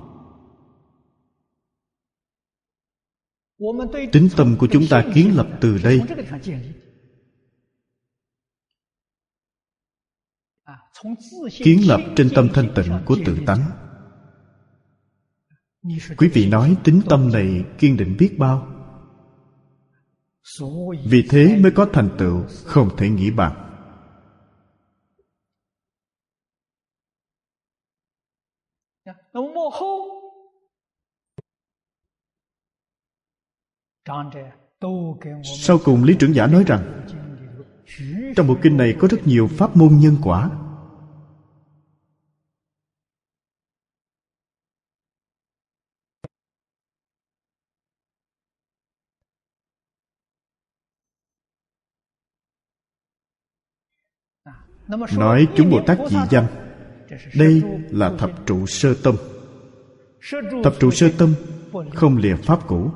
Tín tâm của chúng ta kiến lập từ đây. Kiến lập trên tâm thanh tịnh của tự tánh. Quý vị nói tín tâm này kiên định biết bao. Vì thế mới có thành tựu không thể nghĩ bàn. Sau cùng Lý Trưởng Giả nói rằng trong bộ kinh này có rất nhiều pháp môn nhân quả. Nói chúng Bồ Tát dị danh, đây là thập trụ sơ tâm. Thập trụ sơ tâm không lìa pháp cũ.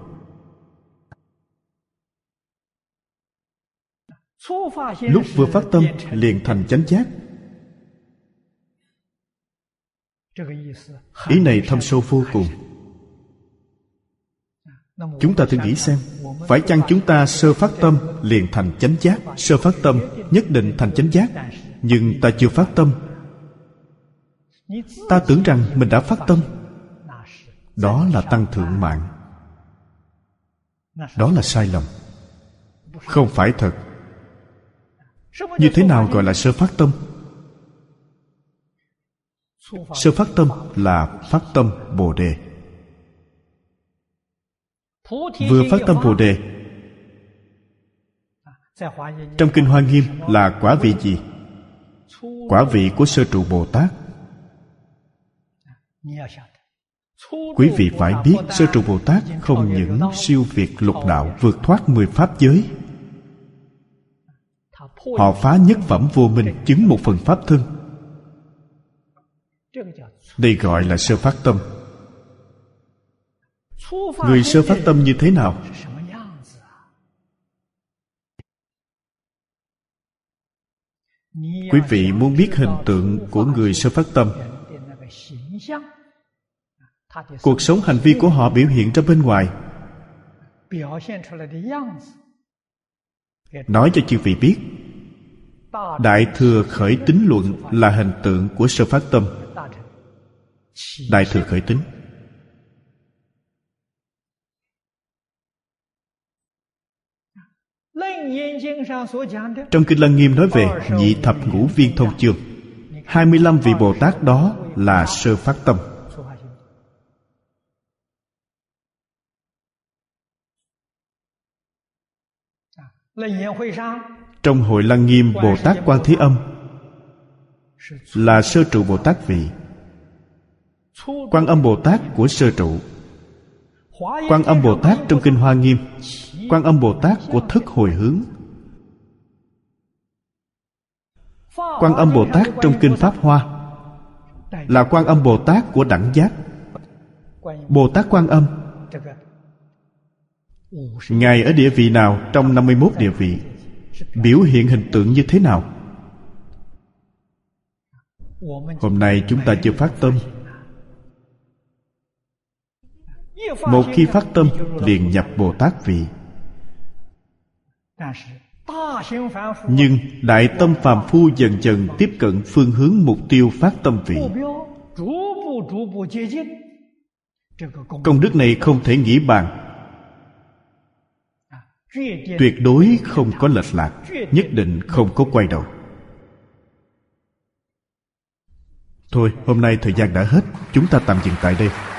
Lúc vừa phát tâm liền thành chánh giác. Ý này thâm sâu vô cùng. Chúng ta thử nghĩ xem, phải chăng chúng ta sơ phát tâm liền thành chánh giác? Sơ phát tâm nhất định thành chánh giác, nhưng ta chưa phát tâm. Ta tưởng rằng mình đã phát tâm. Đó là tăng thượng mạng. Đó là sai lầm, không phải thật. Như thế nào gọi là sơ phát tâm? Sơ phát tâm là phát tâm Bồ Đề. Vừa phát tâm Bồ Đề. Trong Kinh Hoa Nghiêm là quả vị gì? Quả vị của sơ trụ Bồ Tát. Quý vị phải biết, sơ trụ Bồ Tát không những siêu việt lục đạo, vượt thoát 10 pháp giới. Họ phá nhất phẩm vô minh, chứng một phần pháp thân. Đây gọi là sơ phát tâm. Người sơ phát tâm như thế nào? Quý vị muốn biết hình tượng của người sơ phát tâm, cuộc sống hành vi của họ biểu hiện ra bên ngoài, nói cho chư vị biết. Đại Thừa Khởi Tín Luận là hình tượng của sơ phát tâm. Đại Thừa Khởi Tín. Trong Kinh Lăng Nghiêm nói về nhị thập ngũ viên thông chương, 25 vị Bồ Tát đó là sơ phát tâm. Trong Hội Lăng Nghiêm, Bồ Tát Quan Thế Âm là sơ trụ Bồ Tát vị. Quan Âm Bồ Tát của sơ trụ. Quan Âm Bồ Tát trong Kinh Hoa Nghiêm, Quan Âm Bồ Tát của thức hồi hướng. Quan Âm Bồ Tát trong Kinh Pháp Hoa là Quan Âm Bồ Tát của đẳng giác. Bồ Tát Quan Âm, Ngài ở địa vị nào trong 51 địa vị? Biểu hiện hình tượng như thế nào? Hôm nay chúng ta chưa phát tâm. Một khi phát tâm liền nhập Bồ Tát vị. Nhưng đại tâm phàm phu dần dần tiếp cận phương hướng mục tiêu phát tâm vị. Công đức này không thể nghĩ bàn, tuyệt đối không có lệch lạc, nhất định không có quay đầu. Thôi, hôm nay thời gian đã hết, chúng ta tạm dừng tại đây.